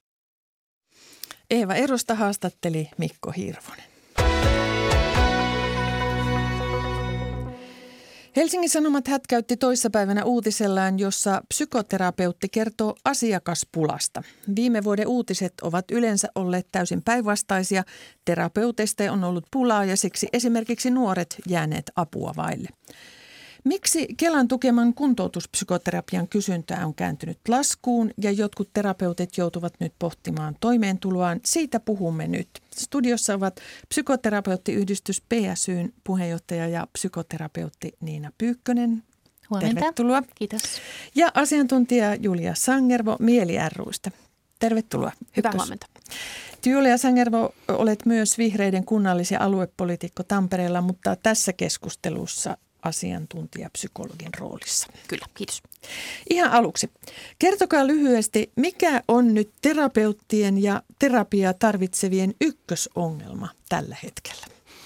Eeva Erosta haastatteli Mikko Hirvonen. Helsingin Sanomat hätkäytti toissapäivänä uutisellaan, jossa psykoterapeutti kertoo asiakaspulasta. Viime vuoden uutiset ovat yleensä olleet täysin päinvastaisia. Terapeuteista on ollut pulaa ja siksi esimerkiksi nuoret jääneet apua vaille. Miksi Kelan tukeman kuntoutuspsykoterapian kysyntä on kääntynyt laskuun ja jotkut terapeutit joutuvat nyt pohtimaan toimeentuloaan? Siitä puhumme nyt. Studiossa ovat psykoterapeuttiyhdistys P S Y:n puheenjohtaja ja psykoterapeutti Niina Pyykkönen. Huomenta. Tervetuloa. Kiitos. Ja asiantuntija Julia Sangervo Mieli ry:stä. Tervetuloa. Hyvää Ykkös. huomenta. Julia Sangervo, olet myös vihreiden kunnallis- ja aluepoliitikko Tampereella, mutta tässä keskustelussa asiantuntijapsykologin roolissa. Kyllä, kiitos. Ihan aluksi, kertokaa lyhyesti, mikä on nyt terapeuttien ja terapiaa tarvitsevien ykkösongelma tällä hetkellä?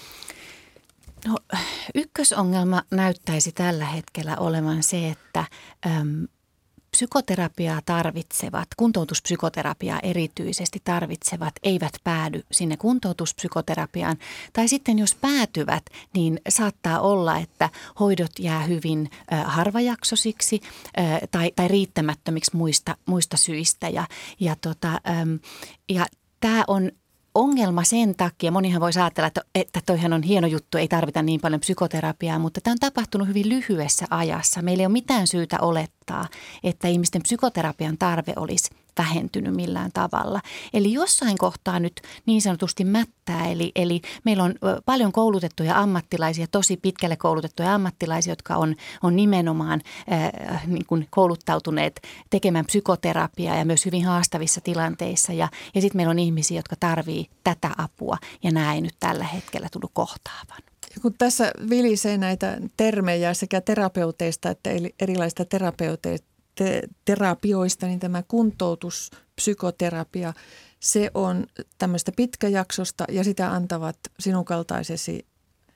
No, ykkösongelma näyttäisi tällä hetkellä olevan se, että äm, psykoterapiaa tarvitsevat, kuntoutuspsykoterapiaa erityisesti tarvitsevat, eivät päädy sinne kuntoutuspsykoterapiaan. Tai sitten jos päätyvät, niin saattaa olla, että hoidot jää hyvin äh, harvajaksosiksi äh, tai, tai riittämättömiksi muista, muista syistä. Ja, ja, tota, ähm, ja tämä on ongelma sen takia, monihan voi ajatella, että, että toihan on hieno juttu, ei tarvita niin paljon psykoterapiaa, mutta tämä on tapahtunut hyvin lyhyessä ajassa. Meillä ei ole mitään syytä olettaa, että ihmisten psykoterapian tarve olisi vähentynyt millään tavalla. Eli jossain kohtaa nyt niin sanotusti mättää, eli, eli meillä on paljon koulutettuja ammattilaisia, tosi pitkälle koulutettuja ammattilaisia, jotka on, on nimenomaan äh, niin kuin kouluttautuneet tekemään psykoterapiaa ja myös hyvin haastavissa tilanteissa. Ja, ja sitten meillä on ihmisiä, jotka tarvii tätä apua ja nämä ei nyt tällä hetkellä tullut kohtaavan. Kun tässä vilisee näitä termejä sekä terapeuteista että erilaisista terapeuteista, te- terapioista, niin tämä kuntoutuspsykoterapia, se on tämmöistä pitkäjaksosta ja sitä antavat sinun kaltaisesi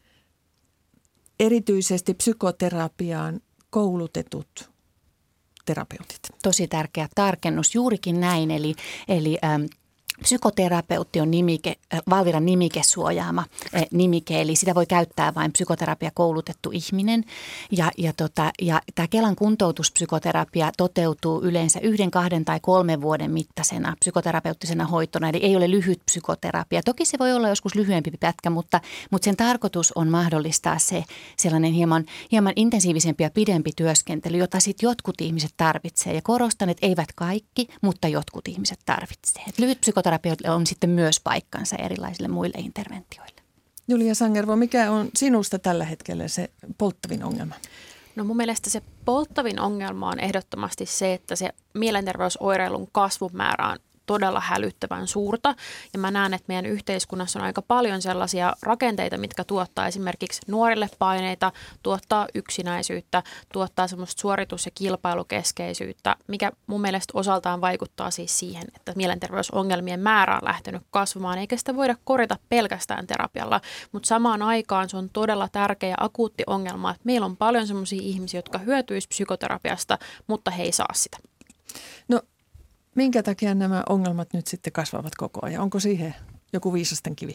erityisesti psykoterapiaan koulutetut terapeutit. Tosi tärkeä tarkennus, juurikin näin, eli, eli ähm, psykoterapeutti on nimike, Valviran nimikesuojaama eh, nimike, eli sitä voi käyttää vain psykoterapiakoulutettu ihminen. Ja, ja, tota, ja tämä Kelan kuntoutuspsykoterapia toteutuu yleensä yhden, kahden tai kolmen vuoden mittaisena psykoterapeuttisena hoitona, eli ei ole lyhyt psykoterapia. Toki se voi olla joskus lyhyempi pätkä, mutta, mutta sen tarkoitus on mahdollistaa se sellainen hieman, hieman intensiivisempi ja pidempi työskentely, jota sitten jotkut ihmiset tarvitsee. Ja korostan, että eivät kaikki, mutta jotkut ihmiset tarvitsee. Et lyhyt psykoterapia on sitten myös paikkansa erilaisille muille interventioille. Julia Sangervo, mikä on sinusta tällä hetkellä se polttavin ongelma? No mun mielestä se polttavin ongelma on ehdottomasti se, että se mielenterveysoireilun kasvumäärä on todella hälyttävän suurta. Ja mä näen, että meidän yhteiskunnassa on aika paljon sellaisia rakenteita, mitkä tuottaa esimerkiksi nuorille paineita, tuottaa yksinäisyyttä, tuottaa semmoista suoritus- ja kilpailukeskeisyyttä, mikä mun mielestä osaltaan vaikuttaa siis siihen, että mielenterveysongelmien määrä on lähtenyt kasvamaan, eikä sitä voida korjata pelkästään terapialla. Mutta samaan aikaan se on todella tärkeä ja akuutti ongelma, että meillä on paljon semmoisia ihmisiä, jotka hyötyisivät psykoterapiasta, mutta he ei saa sitä. No, minkä takia nämä ongelmat nyt sitten kasvavat koko ajan? Onko siihen joku viisasten kivi?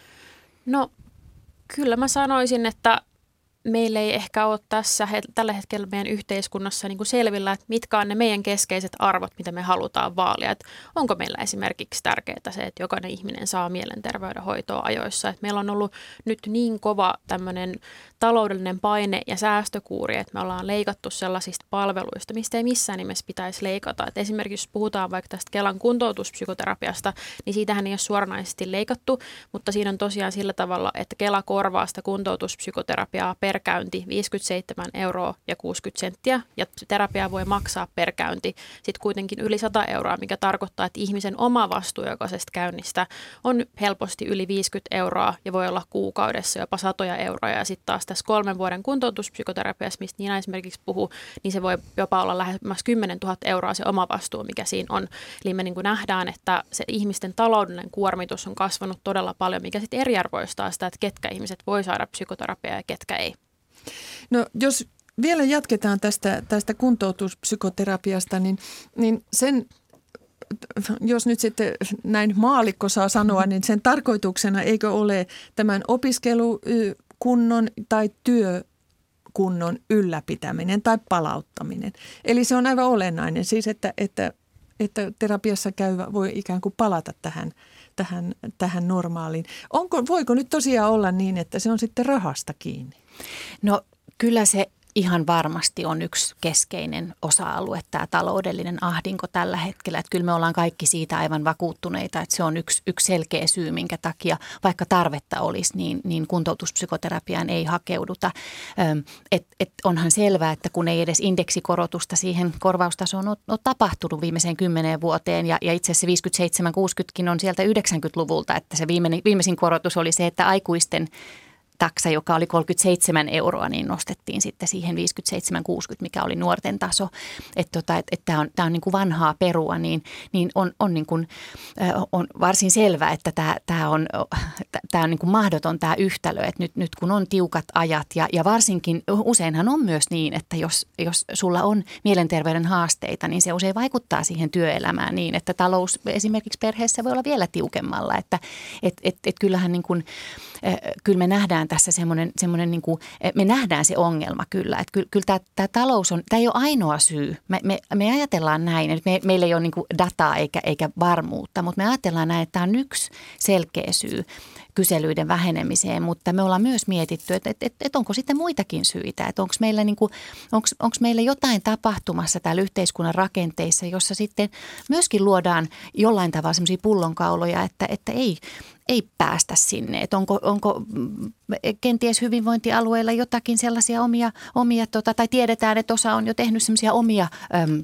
No kyllä mä sanoisin, että meillä ei ehkä ole tässä tällä hetkellä meidän yhteiskunnassa niin kuin selvillä, että mitkä on ne meidän keskeiset arvot, mitä me halutaan vaalia. Että onko meillä esimerkiksi tärkeää se, että jokainen ihminen saa mielenterveydenhoitoa ajoissa. Että meillä on ollut nyt niin kova tämmöinen taloudellinen paine ja säästökuuri, että me ollaan leikattu sellaisista palveluista, mistä ei missään nimessä pitäisi leikata. Että esimerkiksi jos puhutaan vaikka tästä Kelan kuntoutuspsykoterapiasta, niin siitähän ei ole suoranaisesti leikattu, mutta siinä on tosiaan sillä tavalla, että Kela korvaa sitä kuntoutuspsykoterapiaa per per käynti viisikymmentäseitsemän euroa ja kuusikymmentä senttiä ja terapia voi maksaa per käynti sitten kuitenkin yli sata euroa, mikä tarkoittaa, että ihmisen oma vastuu jokaisesta käynnistä on helposti yli viisikymmentä euroa ja voi olla kuukaudessa jopa satoja euroja ja sitten taas tässä kolmen vuoden kuntoutuspsykoterapiassa, mistä Niina esimerkiksi puhuu, niin se voi jopa olla lähemmäs kymmenen tuhatta euroa se oma vastuu, mikä siinä on. Eli me niin kuin nähdään, että se ihmisten taloudellinen kuormitus on kasvanut todella paljon, mikä sitten eriarvoistaa sitä, että ketkä ihmiset voi saada psykoterapiaa ja ketkä ei. No jos vielä jatketaan tästä, tästä kuntoutuspsykoterapiasta, niin, niin sen, jos nyt sitten näin maallikko saa sanoa, niin sen tarkoituksena eikö ole tämän opiskelukunnon tai työkunnon ylläpitäminen tai palauttaminen. Eli se on aivan olennainen, siis että, että, että terapiassa käyvä voi ikään kuin palata tähän, tähän, tähän normaaliin. Onko, voiko nyt tosiaan olla niin, että se on sitten rahasta kiinni? No kyllä se ihan varmasti on yksi keskeinen osa-alue, tämä taloudellinen ahdinko tällä hetkellä. Että kyllä me ollaan kaikki siitä aivan vakuuttuneita, että se on yksi, yksi selkeä syy, minkä takia vaikka tarvetta olisi, niin, niin kuntoutuspsykoterapiaan ei hakeuduta. Et, et onhan selvää, että kun ei edes indeksikorotusta siihen korvaustasoon ole, ole tapahtunut viimeiseen kymmeneen vuoteen ja, ja itse asiassa viisikymmentäseitsemän kuusikymmentäkin on sieltä yhdeksänkymmentäluvulta, että se viimeinen, viimeisin korotus oli se, että aikuisten taksa, joka oli kolmekymmentäseitsemän euroa, niin nostettiin sitten siihen viisikymmentäseitsemän kuusikymmentä, mikä oli nuorten taso. Että tota, et, et tämä on, tää on niin kuin vanhaa perua, niin, niin on, on, niin kuin, on varsin selvää, että tämä, tämä on, tämä on niin kuin mahdoton tämä yhtälö. Että nyt, nyt kun on tiukat ajat ja, ja varsinkin useinhan on myös niin, että jos, jos sulla on mielenterveyden haasteita, niin se usein vaikuttaa siihen työelämään niin, että talous esimerkiksi perheessä voi olla vielä tiukemmalla. Että et, et, et kyllähän niin kuin, kyllä me nähdään tässä semmoinen, semmoinen niin kuin, me nähdään se ongelma kyllä, että kyllä, kyllä tämä, tämä talous on, tämä ei ole ainoa syy. Me, me, me ajatellaan näin, että me, meillä ei ole niin kuin dataa eikä, eikä varmuutta, mutta me ajatellaan näin, että tämä on yksi selkeä syy kyselyiden vähenemiseen, mutta me ollaan myös mietitty, että, että, että, että onko sitten muitakin syitä, että onko meillä, niin kuin, onko, onko meillä jotain tapahtumassa täällä yhteiskunnan rakenteissa, jossa sitten myöskin luodaan jollain tavalla sellaisia pullonkauloja, että, että ei, ei päästä sinne, että onko, onko kenties hyvinvointialueilla jotakin sellaisia omia, omia tota, tai tiedetään, että osa on jo tehnyt sellaisia omia äm,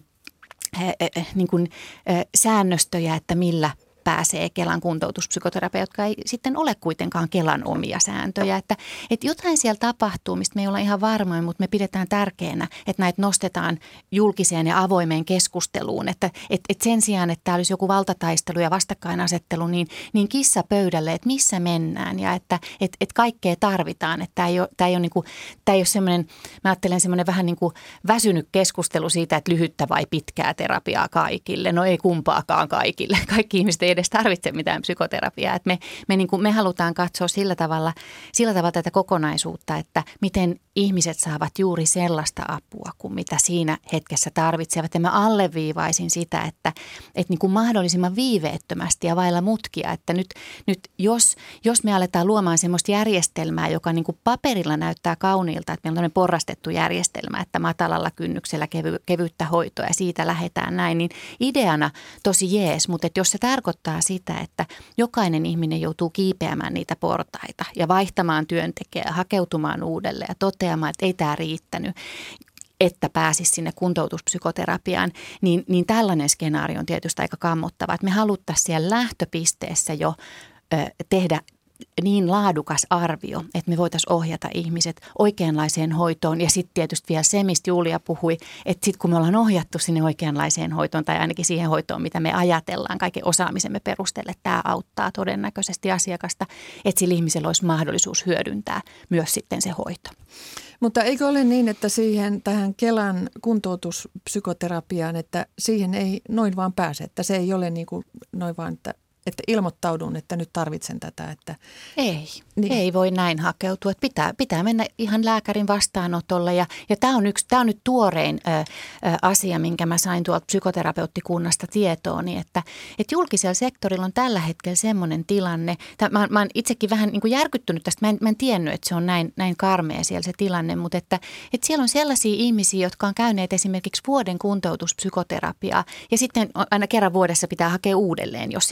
äh, niin kuin, äh, säännöstöjä, että millä pääsee Kelan kuntoutuspsykoterapeut, jotka ei sitten ole kuitenkaan Kelan omia sääntöjä. Että, että jotain siellä tapahtuu, mistä me ei olla ihan varmoja, mutta me pidetään tärkeänä, että näitä nostetaan julkiseen ja avoimeen keskusteluun. Että, että, että sen sijaan, että tämä olisi joku valtataistelu ja vastakkainasettelu, niin, niin kissa pöydälle, että missä mennään ja että, että, että kaikkea tarvitaan. Että tämä ei ole, tämä ei ole, niin kuin, tämä ei ole semmoinen, mä ajattelen semmoinen vähän niin kuin väsynyt keskustelu siitä, että lyhyttä vai pitkää terapiaa kaikille. No ei kumpaakaan kaikille. Kaikki ihmiset ei edes tarvitse mitään psykoterapiaa. Että me, me, niin kuin, me halutaan katsoa sillä tavalla, sillä tavalla tätä kokonaisuutta, että miten ihmiset saavat juuri sellaista apua kuin mitä siinä hetkessä tarvitsevat. Ja mä alleviivaisin sitä, että, että niin kuin mahdollisimman viiveettömästi ja vailla mutkia, että nyt, nyt jos, jos me aletaan luomaan semmoista järjestelmää, joka niin kuin paperilla näyttää kauniilta, että meillä on tämmöinen porrastettu järjestelmä, että matalalla kynnyksellä kevy, kevyttä hoitoa ja siitä lähdetään näin, niin ideana tosi jees, mutta että jos se tarkoittaa sitä, että jokainen ihminen joutuu kiipeämään niitä portaita ja vaihtamaan työntekijää, hakeutumaan uudelleen ja toteamaan, että ei tämä riittänyt, että pääsisi sinne kuntoutuspsykoterapiaan, niin, niin tällainen skenaario on tietysti aika kammottava. Että me haluttaisiin siellä lähtöpisteessä jo ö, tehdä niin laadukas arvio, että me voitaisiin ohjata ihmiset oikeanlaiseen hoitoon. Ja sitten tietysti vielä se, mistä Julia puhui, että sitten kun me ollaan ohjattu sinne oikeanlaiseen hoitoon tai ainakin siihen hoitoon, mitä me ajatellaan kaiken osaamisemme perusteella, että tämä auttaa todennäköisesti asiakasta, että sillä ihmisellä olisi mahdollisuus hyödyntää myös sitten se hoito. Mutta eikö ole niin, että siihen tähän Kelan kuntoutuspsykoterapiaan, että siihen ei noin vaan pääse, että se ei ole niin kuin noin vaan, että että ilmoittaudun, että nyt tarvitsen tätä. Että ei, niin. ei voi näin hakeutua. Että pitää, pitää mennä ihan lääkärin vastaanotolle. Ja, ja tämä on, yksi, tämä on nyt tuorein ö, ö, asia, minkä mä sain tuolta psykoterapeuttikunnasta tietooni, että, että julkisella sektorilla on tällä hetkellä semmoinen tilanne. Tämä, mä, mä oon itsekin vähän niin kuin järkyttynyt tästä. Mä en, mä en tiennyt, että se on näin, näin karmea siellä se tilanne, mutta että, että siellä on sellaisia ihmisiä, jotka on käyneet esimerkiksi vuoden kuntoutuspsykoterapiaa ja sitten aina kerran vuodessa pitää hakea uudelleen, jos sitten haluaa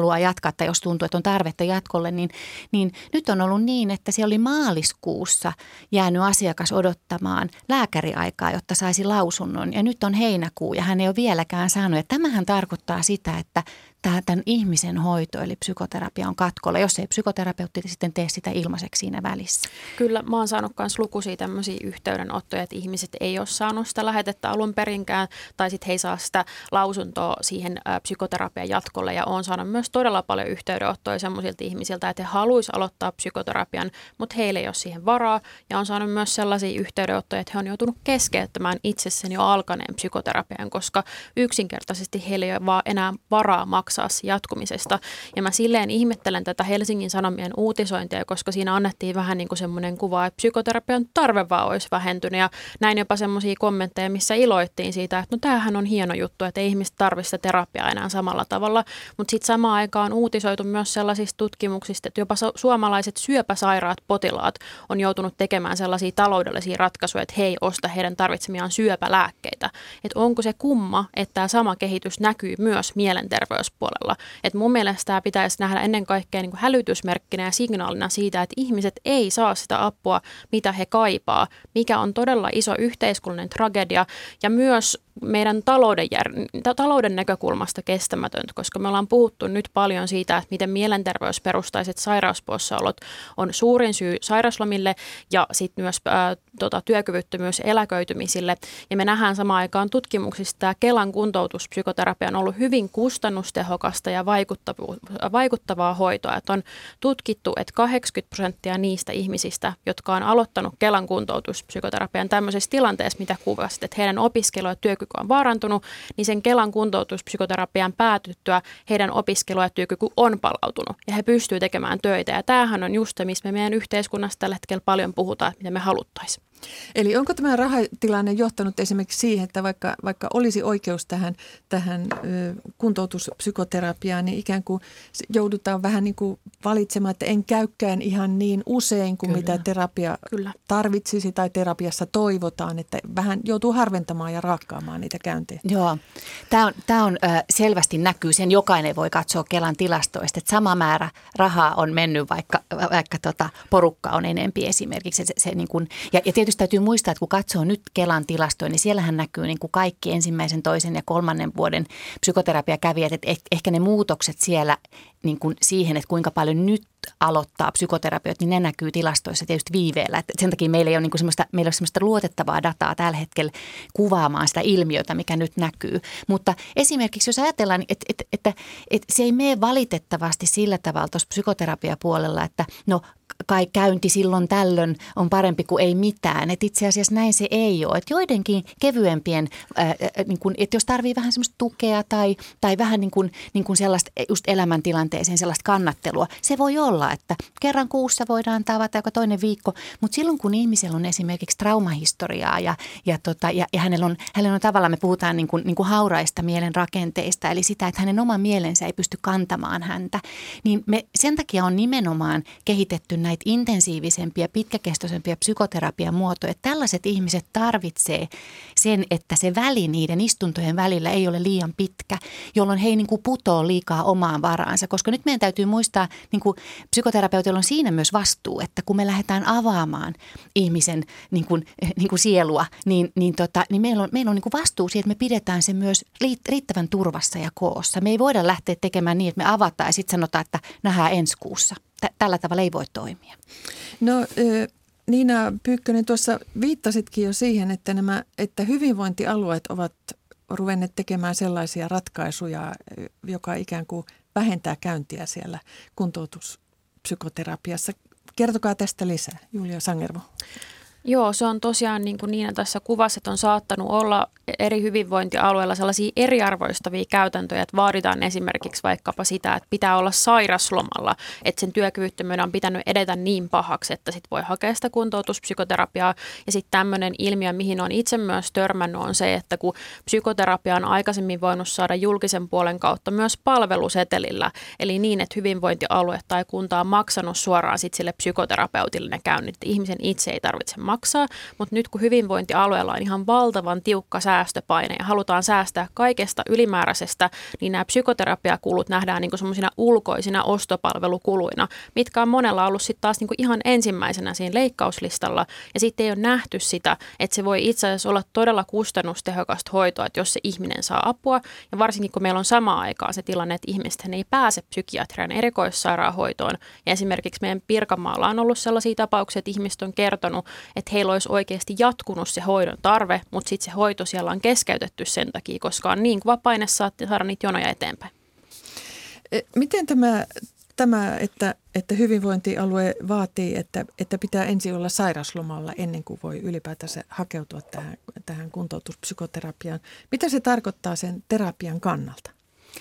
haluaa jatkaa tai jos tuntuu, että on tarvetta jatkolle, niin, niin nyt on ollut niin, että siellä oli maaliskuussa jäänyt asiakas odottamaan lääkäriaikaa, jotta saisi lausunnon ja nyt on heinäkuu ja hän ei ole vieläkään saanut. Ja tämähän tarkoittaa sitä, että tämän ihmisen hoito eli psykoterapia on katkolla, jos ei psykoterapeutti sitten tee sitä ilmaiseksi siinä välissä. Kyllä, mä oon saanut myös lukuisia tämmöisiä yhteydenottoja, että ihmiset ei ole saanut sitä lähetettä alun perinkään tai sitten he ei saa sitä lausuntoa siihen ä, psykoterapian jatkolle ja oon saanut myös todella paljon yhteydenottoja semmoisilta ihmisiltä, että he haluaisivat aloittaa psykoterapian, mutta heillä ei ole siihen varaa ja on saanut myös sellaisia yhteydenottoja, että he on joutunut keskeyttämään itsessään jo alkaneen psykoterapian, koska yksinkertaisesti heillä ei ole vaan enää varaa maksaa jatkumisesta. Ja mä silleen ihmettelen tätä Helsingin Sanomien uutisointia, koska siinä annettiin vähän niin kuin semmoinen kuva, että psykoterapian tarve vaan olisi vähentynyt. Ja näin jopa semmoisia kommentteja, missä iloittiin siitä, että no tämähän on hieno juttu, että ei ihmiset tarvitse terapiaa enää samalla tavalla. Mutta sitten samaan aikaan on uutisoitu myös sellaisista tutkimuksista, että jopa suomalaiset syöpäsairaat potilaat on joutunut tekemään sellaisia taloudellisia ratkaisuja, että he ei osta heidän tarvitsemiaan syöpälääkkeitä. Että onko se kumma, että tämä sama kehitys näkyy myös mielenterveyspuolella. Et mun mielestä tämä pitäisi nähdä ennen kaikkea niin kuin hälytysmerkkinä ja signaalina siitä, että ihmiset ei saa sitä apua, mitä he kaipaa, mikä on todella iso yhteiskunnallinen tragedia ja myös meidän talouden, jär- talouden näkökulmasta kestämätöntä, koska me ollaan puhuttu nyt paljon siitä, että miten mielenterveysperustaiset sairauspoissaolot on suurin syy sairauslomille ja sitten myös ää, tota, työkyvyttömyys eläköitymisille. Ja me nähdään samaan aikaan tutkimuksista, että Kelan kuntoutuspsykoterapia on ollut hyvin kustannustehokasta ja vaikuttavaa hoitoa. Että on tutkittu, että kahdeksankymmentä prosenttia niistä ihmisistä, jotka on aloittanut Kelan kuntoutuspsykoterapian tämmöisessä tilanteessa, mitä kuvasit, että heidän opiskelu- ja työkyky on vaarantunut, niin sen Kelan kuntoutuspsykoterapian päätyttyä heidän opiskelu- ja työkyky on palautunut ja he pystyvät tekemään töitä. Ja tämähän on just se, missä me meidän yhteiskunnassa tällä hetkellä paljon puhutaan, että mitä me haluttaisiin. Eli onko tämä rahatilanne johtanut esimerkiksi siihen, että vaikka, vaikka olisi oikeus tähän, tähän kuntoutuspsykoterapiaan, niin ikään kuin joudutaan vähän niin kuin valitsemaan, että en käykään ihan niin usein kuin Kyllä. mitä terapia Kyllä. tarvitsisi tai terapiassa toivotaan, että vähän joutuu harventamaan ja raakkaamaan niitä käyntejä. Joo, tämä on, tämä on äh, selvästi näkyy, sen jokainen voi katsoa Kelan tilastoista, että sama määrä rahaa on mennyt, vaikka, vaikka tota, porukka on enempi esimerkiksi. Se, se, niin kuin, ja, ja tietysti täytyy muistaa, että kun katsoo nyt Kelan tilastoja, niin siellähän näkyy niin kuin kaikki ensimmäisen, toisen ja kolmannen vuoden psykoterapiakävijät, että ehkä ne muutokset siellä niin kuin siihen, että kuinka paljon nyt aloittaa psykoterapiot, niin ne näkyy tilastoissa tietysti viiveellä. Että sen takia meillä ei ole, niin kuin semmoista, meillä ei ole semmoista luotettavaa dataa tällä hetkellä kuvaamaan sitä ilmiötä, mikä nyt näkyy. Mutta esimerkiksi jos ajatellaan, että, että, että, että se ei mene valitettavasti sillä tavalla tuossa psykoterapiapuolella, että no kai käynti silloin tällöin on parempi kuin ei mitään. Että itse asiassa näin se ei ole. Että joidenkin kevyempien, ää, niin kuin, että jos tarvii vähän semmoista tukea tai, tai vähän niin kuin, niin kuin sellaista just elämäntilanteeseen sellaista kannattelua, se voi olla, että kerran kuussa voidaan tavata joka toinen viikko, mutta silloin kun ihmisellä on esimerkiksi traumahistoriaa ja, ja, tota, ja, ja hänellä, on, hänellä on tavallaan, me puhutaan niin kuin, niin kuin hauraista mielen rakenteista, eli sitä, että hänen oma mielensä ei pysty kantamaan häntä, niin me sen takia on nimenomaan kehitetty näitä intensiivisempia, pitkäkestoisempia psykoterapian muotoja. Tällaiset ihmiset tarvitsee sen, että se väli niiden istuntojen välillä ei ole liian pitkä, jolloin he ei niin kuin putoo liikaa omaan varaansa, koska nyt meidän täytyy muistaa, niin kuin psykoterapeutilla on siinä myös vastuu, että kun me lähdetään avaamaan ihmisen niin kuin, niin kuin sielua, niin, niin, tota, niin meillä on, meillä on niin kuin vastuu siitä, että me pidetään se myös riittävän turvassa ja koossa. Me ei voida lähteä tekemään niin, että me avataan ja sitten sanotaan, että nähdään ensi kuussa. Tällä tavalla ei voi toimia. No Niina Pyykkönen, tuossa viittasitkin jo siihen, että, nämä, että hyvinvointialueet ovat ruvenneet tekemään sellaisia ratkaisuja, joka ikään kuin vähentää käyntiä siellä kuntoutuspsykoterapiassa. Kertokaa tästä lisää, Julia Sangervo. Joo, se on tosiaan niin kuin Niina tässä kuvassa, että on saattanut olla eri hyvinvointialueilla sellaisia eriarvoistavia käytäntöjä, että vaaditaan esimerkiksi vaikkapa sitä, että pitää olla sairaslomalla, että sen työkyvyttömyyden on pitänyt edetä niin pahaksi, että sit voi hakea sitä kuntoutuspsykoterapiaa. Ja sitten tämmöinen ilmiö, mihin on itse myös törmännyt, on se, että kun psykoterapia on aikaisemmin voinut saada julkisen puolen kautta myös palvelusetelillä, eli niin, että hyvinvointialue tai kunta on maksanut suoraan sit sille psykoterapeutille ne käynnit, että ihmisen itse ei tarvitse maksaa, mutta nyt kun hyvinvointialueella on ihan valtavan tiukka säästöpaine ja halutaan säästää kaikesta ylimääräisestä, niin nämä psykoterapiakulut nähdään niin kuin semmoisina ulkoisina ostopalvelukuluina, mitkä on monella ollut sitten taas niin kuin ihan ensimmäisenä siinä leikkauslistalla ja sitten ei ole nähty sitä, että se voi itse asiassa olla todella kustannustehokasta hoitoa, että jos se ihminen saa apua ja varsinkin kun meillä on samaan aikaan se tilanne, että ihmiset ei pääse psykiatrian erikoissairaanhoitoon ja esimerkiksi meidän Pirkanmaalla on ollut sellaisia tapauksia, että ihmiset on kertonut, että heillä olisi oikeasti jatkunut se hoidon tarve, mutta sitten se hoito siellä on keskeytetty sen takia, koska on niin kova paine saada niitä jonoja eteenpäin. Miten tämä, tämä että, että hyvinvointialue vaatii, että, että pitää ensin olla sairaslomalla ennen kuin voi ylipäätänsä hakeutua tähän, tähän kuntoutuspsykoterapiaan, mitä se tarkoittaa sen terapian kannalta?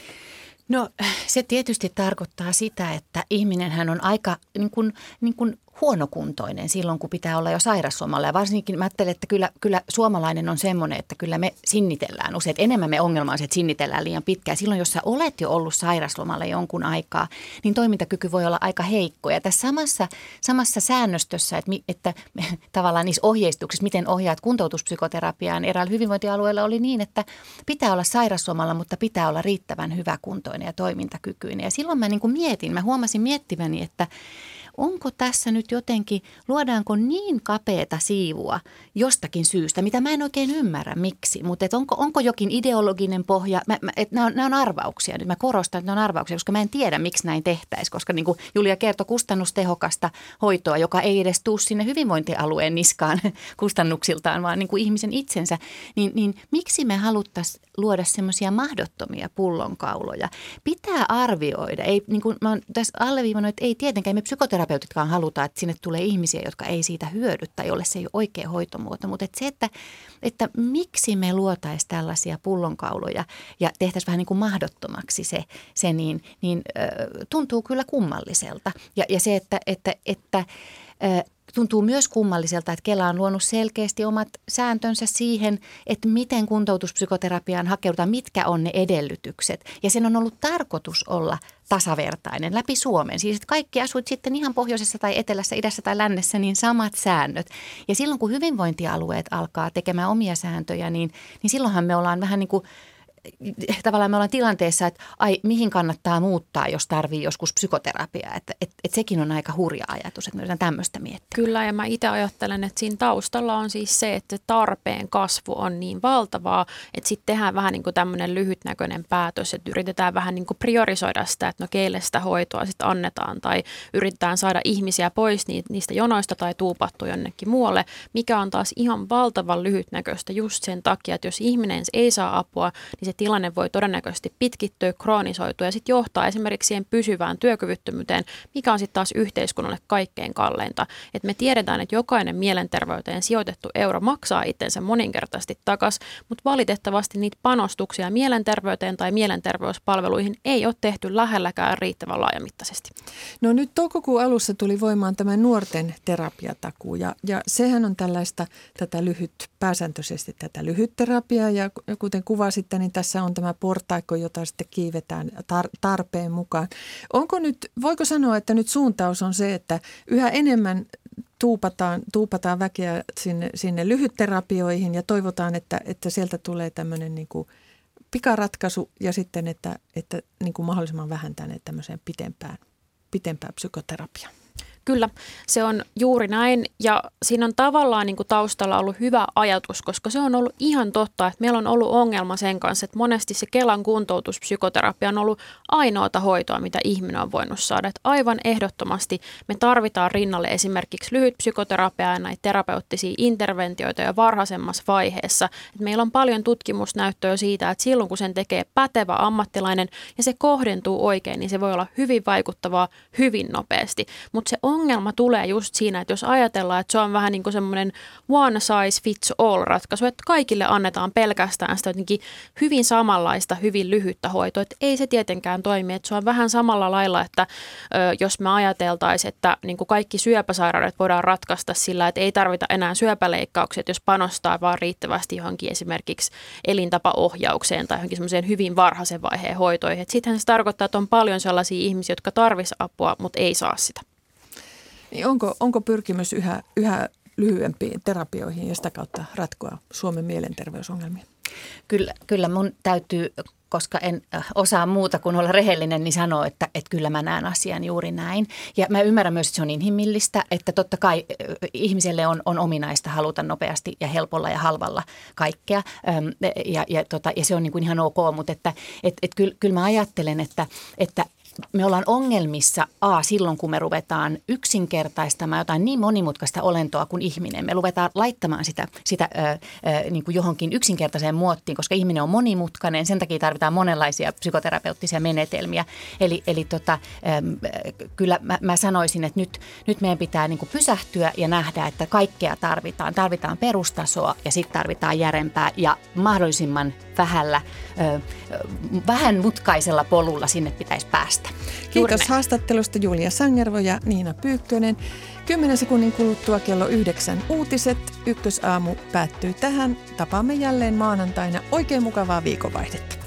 No se tietysti tarkoittaa sitä, että ihminenhän on aika niin kuin, niin kuin huonokuntoinen silloin, kun pitää olla jo sairaslomalla. Ja varsinkin mä ajattelen, että kyllä, kyllä suomalainen on semmoinen, että kyllä me sinnitellään usein. Enemmän me ongelma on se, että sinnitellään liian pitkään. Silloin, jos sä olet jo ollut sairaslomalla jonkun aikaa, niin toimintakyky voi olla aika heikko. Ja tässä samassa, samassa säännöstössä, että, että tavallaan niissä ohjeistuksissa, miten ohjaat kuntoutuspsykoterapiaan, eräällä hyvinvointialueella oli niin, että pitää olla sairaslomalla, mutta pitää olla riittävän hyväkuntoinen ja toimintakykyinen. Ja silloin mä niin kuin mietin, mä huomasin miettiväni, että onko tässä nyt jotenkin, luodaanko niin kapeata siivua jostakin syystä, mitä mä en oikein ymmärrä miksi, mutta et onko, onko jokin ideologinen pohja, mä, mä, et nämä, on, nämä on arvauksia, nyt mä korostan, että nämä on arvauksia, koska mä en tiedä miksi näin tehtäisiin, koska niin kuin Julia kertoi kustannustehokasta hoitoa, joka ei edes tule sinne hyvinvointialueen niskaan kustannuksiltaan, vaan niin kuin ihmisen itsensä, niin, niin miksi me haluttaisiin luoda semmoisia mahdottomia pullonkauloja? Pitää arvioida, ei, niin kuin mä oon tässä alleviivannut, että ei tietenkään me psykoterapeutitkaan haluta, että sinne tulee ihmisiä, jotka ei siitä hyödy tai jolle se ei ole oikea hoitomuoto. Mutta että se, että, että miksi me luotaisiin tällaisia pullonkauloja ja tehtäisiin vähän niin kuin mahdottomaksi se, se niin, niin äh, tuntuu kyllä kummalliselta. Ja, ja se, että, että, että äh, tuntuu myös kummalliselta, että Kela on luonut selkeästi omat sääntönsä siihen, että miten kuntoutuspsykoterapiaan hakeudutaan, mitkä on ne edellytykset. Ja sen on ollut tarkoitus olla tasavertainen läpi Suomen. Siis että kaikki asuit sitten ihan pohjoisessa tai etelässä, idässä tai lännessä, niin samat säännöt. Ja silloin kun hyvinvointialueet alkaa tekemään omia sääntöjä, niin, niin silloinhan me ollaan vähän niin kuin tavallaan me ollaan tilanteessa, että ai, mihin kannattaa muuttaa, jos tarvii joskus psykoterapiaa. Että et, et sekin on aika hurja ajatus, että me yritän tämmöistä miettiä. Kyllä, ja mä itse ajattelen, että siinä taustalla on siis se, että tarpeen kasvu on niin valtavaa, että sitten tehdään vähän niin kuin tämmöinen lyhytnäköinen päätös, että yritetään vähän niin kuin priorisoida sitä, että no keille sitä hoitoa sitten annetaan, tai yritetään saada ihmisiä pois niistä jonoista tai tuupattua jonnekin muualle, mikä on taas ihan valtavan lyhytnäköistä just sen takia, että jos ihminen ei saa apua, niin se tilanne voi todennäköisesti pitkittyä, kroonisoitua ja sitten johtaa esimerkiksi siihen pysyvään työkyvyttömyyteen, mikä on sitten taas yhteiskunnalle kaikkein kalleinta. Et me tiedetään, että jokainen mielenterveyteen sijoitettu euro maksaa itsensä moninkertaisesti takaisin, mutta valitettavasti niitä panostuksia mielenterveyteen tai mielenterveyspalveluihin ei ole tehty lähelläkään riittävän laajamittaisesti. No nyt toukokuun alussa tuli voimaan tämä nuorten terapiatakuu ja, ja sehän on tällaista tätä lyhyt, pääsääntöisesti tätä lyhytterapiaa ja kuten kuvasitte, niin tässä on tämä portaikko, jota sitten kiivetään tar- tarpeen mukaan. Onko nyt, voiko sanoa, että nyt suuntaus on se, että yhä enemmän tuupataan, tuupataan väkeä sinne, sinne lyhytterapioihin ja toivotaan, että, että sieltä tulee tämmöinen niin kuin pikaratkaisu ja sitten, että, että niin kuin mahdollisimman vähän tänne tämmöiseen pitempään, pitempään psykoterapiaan. Kyllä, se on juuri näin ja siinä on tavallaan niin kuin taustalla ollut hyvä ajatus, koska se on ollut ihan totta, että meillä on ollut ongelma sen kanssa, että monesti se Kelan kuntoutuspsykoterapia on ollut ainoata hoitoa, mitä ihminen on voinut saada. Että aivan ehdottomasti me tarvitaan rinnalle esimerkiksi lyhyt psykoterapiaa ja näitä terapeuttisia interventioita jo varhaisemmassa vaiheessa. Että meillä on paljon tutkimusnäyttöä siitä, että silloin kun sen tekee pätevä ammattilainen ja se kohdentuu oikein, niin se voi olla hyvin vaikuttavaa hyvin nopeasti, mutta se on ongelma tulee just siinä, että jos ajatellaan, että se on vähän niin kuin semmoinen one size fits all ratkaisu, että kaikille annetaan pelkästään sitä jotenkin hyvin samanlaista, hyvin lyhyttä hoitoa, että ei se tietenkään toimi, että se on vähän samalla lailla, että ö, jos me ajateltaisiin, että niin kuin kaikki syöpäsairaudet voidaan ratkaista sillä, että ei tarvita enää syöpäleikkauksia, jos panostaa vaan riittävästi johonkin esimerkiksi elintapaohjaukseen tai johonkin semmoiseen hyvin varhaisen vaiheen hoitoihin, että sittenhän se tarkoittaa, että on paljon sellaisia ihmisiä, jotka tarvitsisivat apua, mutta ei saa sitä. Niin onko, onko pyrkimys yhä, yhä lyhyempiin terapioihin ja sitä kautta ratkoa Suomen mielenterveysongelmia? Kyllä, kyllä mun täytyy, koska en osaa muuta kuin olla rehellinen, niin sanoa, että, että kyllä mä näen asian juuri näin. Ja mä ymmärrän myös, että se on inhimillistä, että totta kai ihmiselle on, on ominaista haluta nopeasti ja helpolla ja halvalla kaikkea. Ja, ja, tota, ja se on niin kuin ihan ok, mutta että, et, et kyllä, kyllä mä ajattelen, että, että me ollaan ongelmissa A silloin, kun me ruvetaan yksinkertaistamaan jotain niin monimutkaista olentoa kuin ihminen. Me ruvetaan laittamaan sitä, sitä ö, ö, niin kuin johonkin yksinkertaiseen muottiin, koska ihminen on monimutkainen. Sen takia tarvitaan monenlaisia psykoterapeuttisia menetelmiä. Eli, eli tota, ö, kyllä mä, mä sanoisin, että nyt, nyt meidän pitää niin kuin pysähtyä ja nähdä, että kaikkea tarvitaan. Tarvitaan perustasoa ja sitten tarvitaan järempää ja mahdollisimman vähällä, ö, vähän mutkaisella polulla sinne pitäisi päästä. Kiitos haastattelusta Julia Sangervo ja Niina Pyykkönen. Kymmenen sekunnin kuluttua kello yhdeksän uutiset. Ykkösaamu päättyy tähän. Tapaamme jälleen maanantaina. Oikein mukavaa viikonvaihdetta.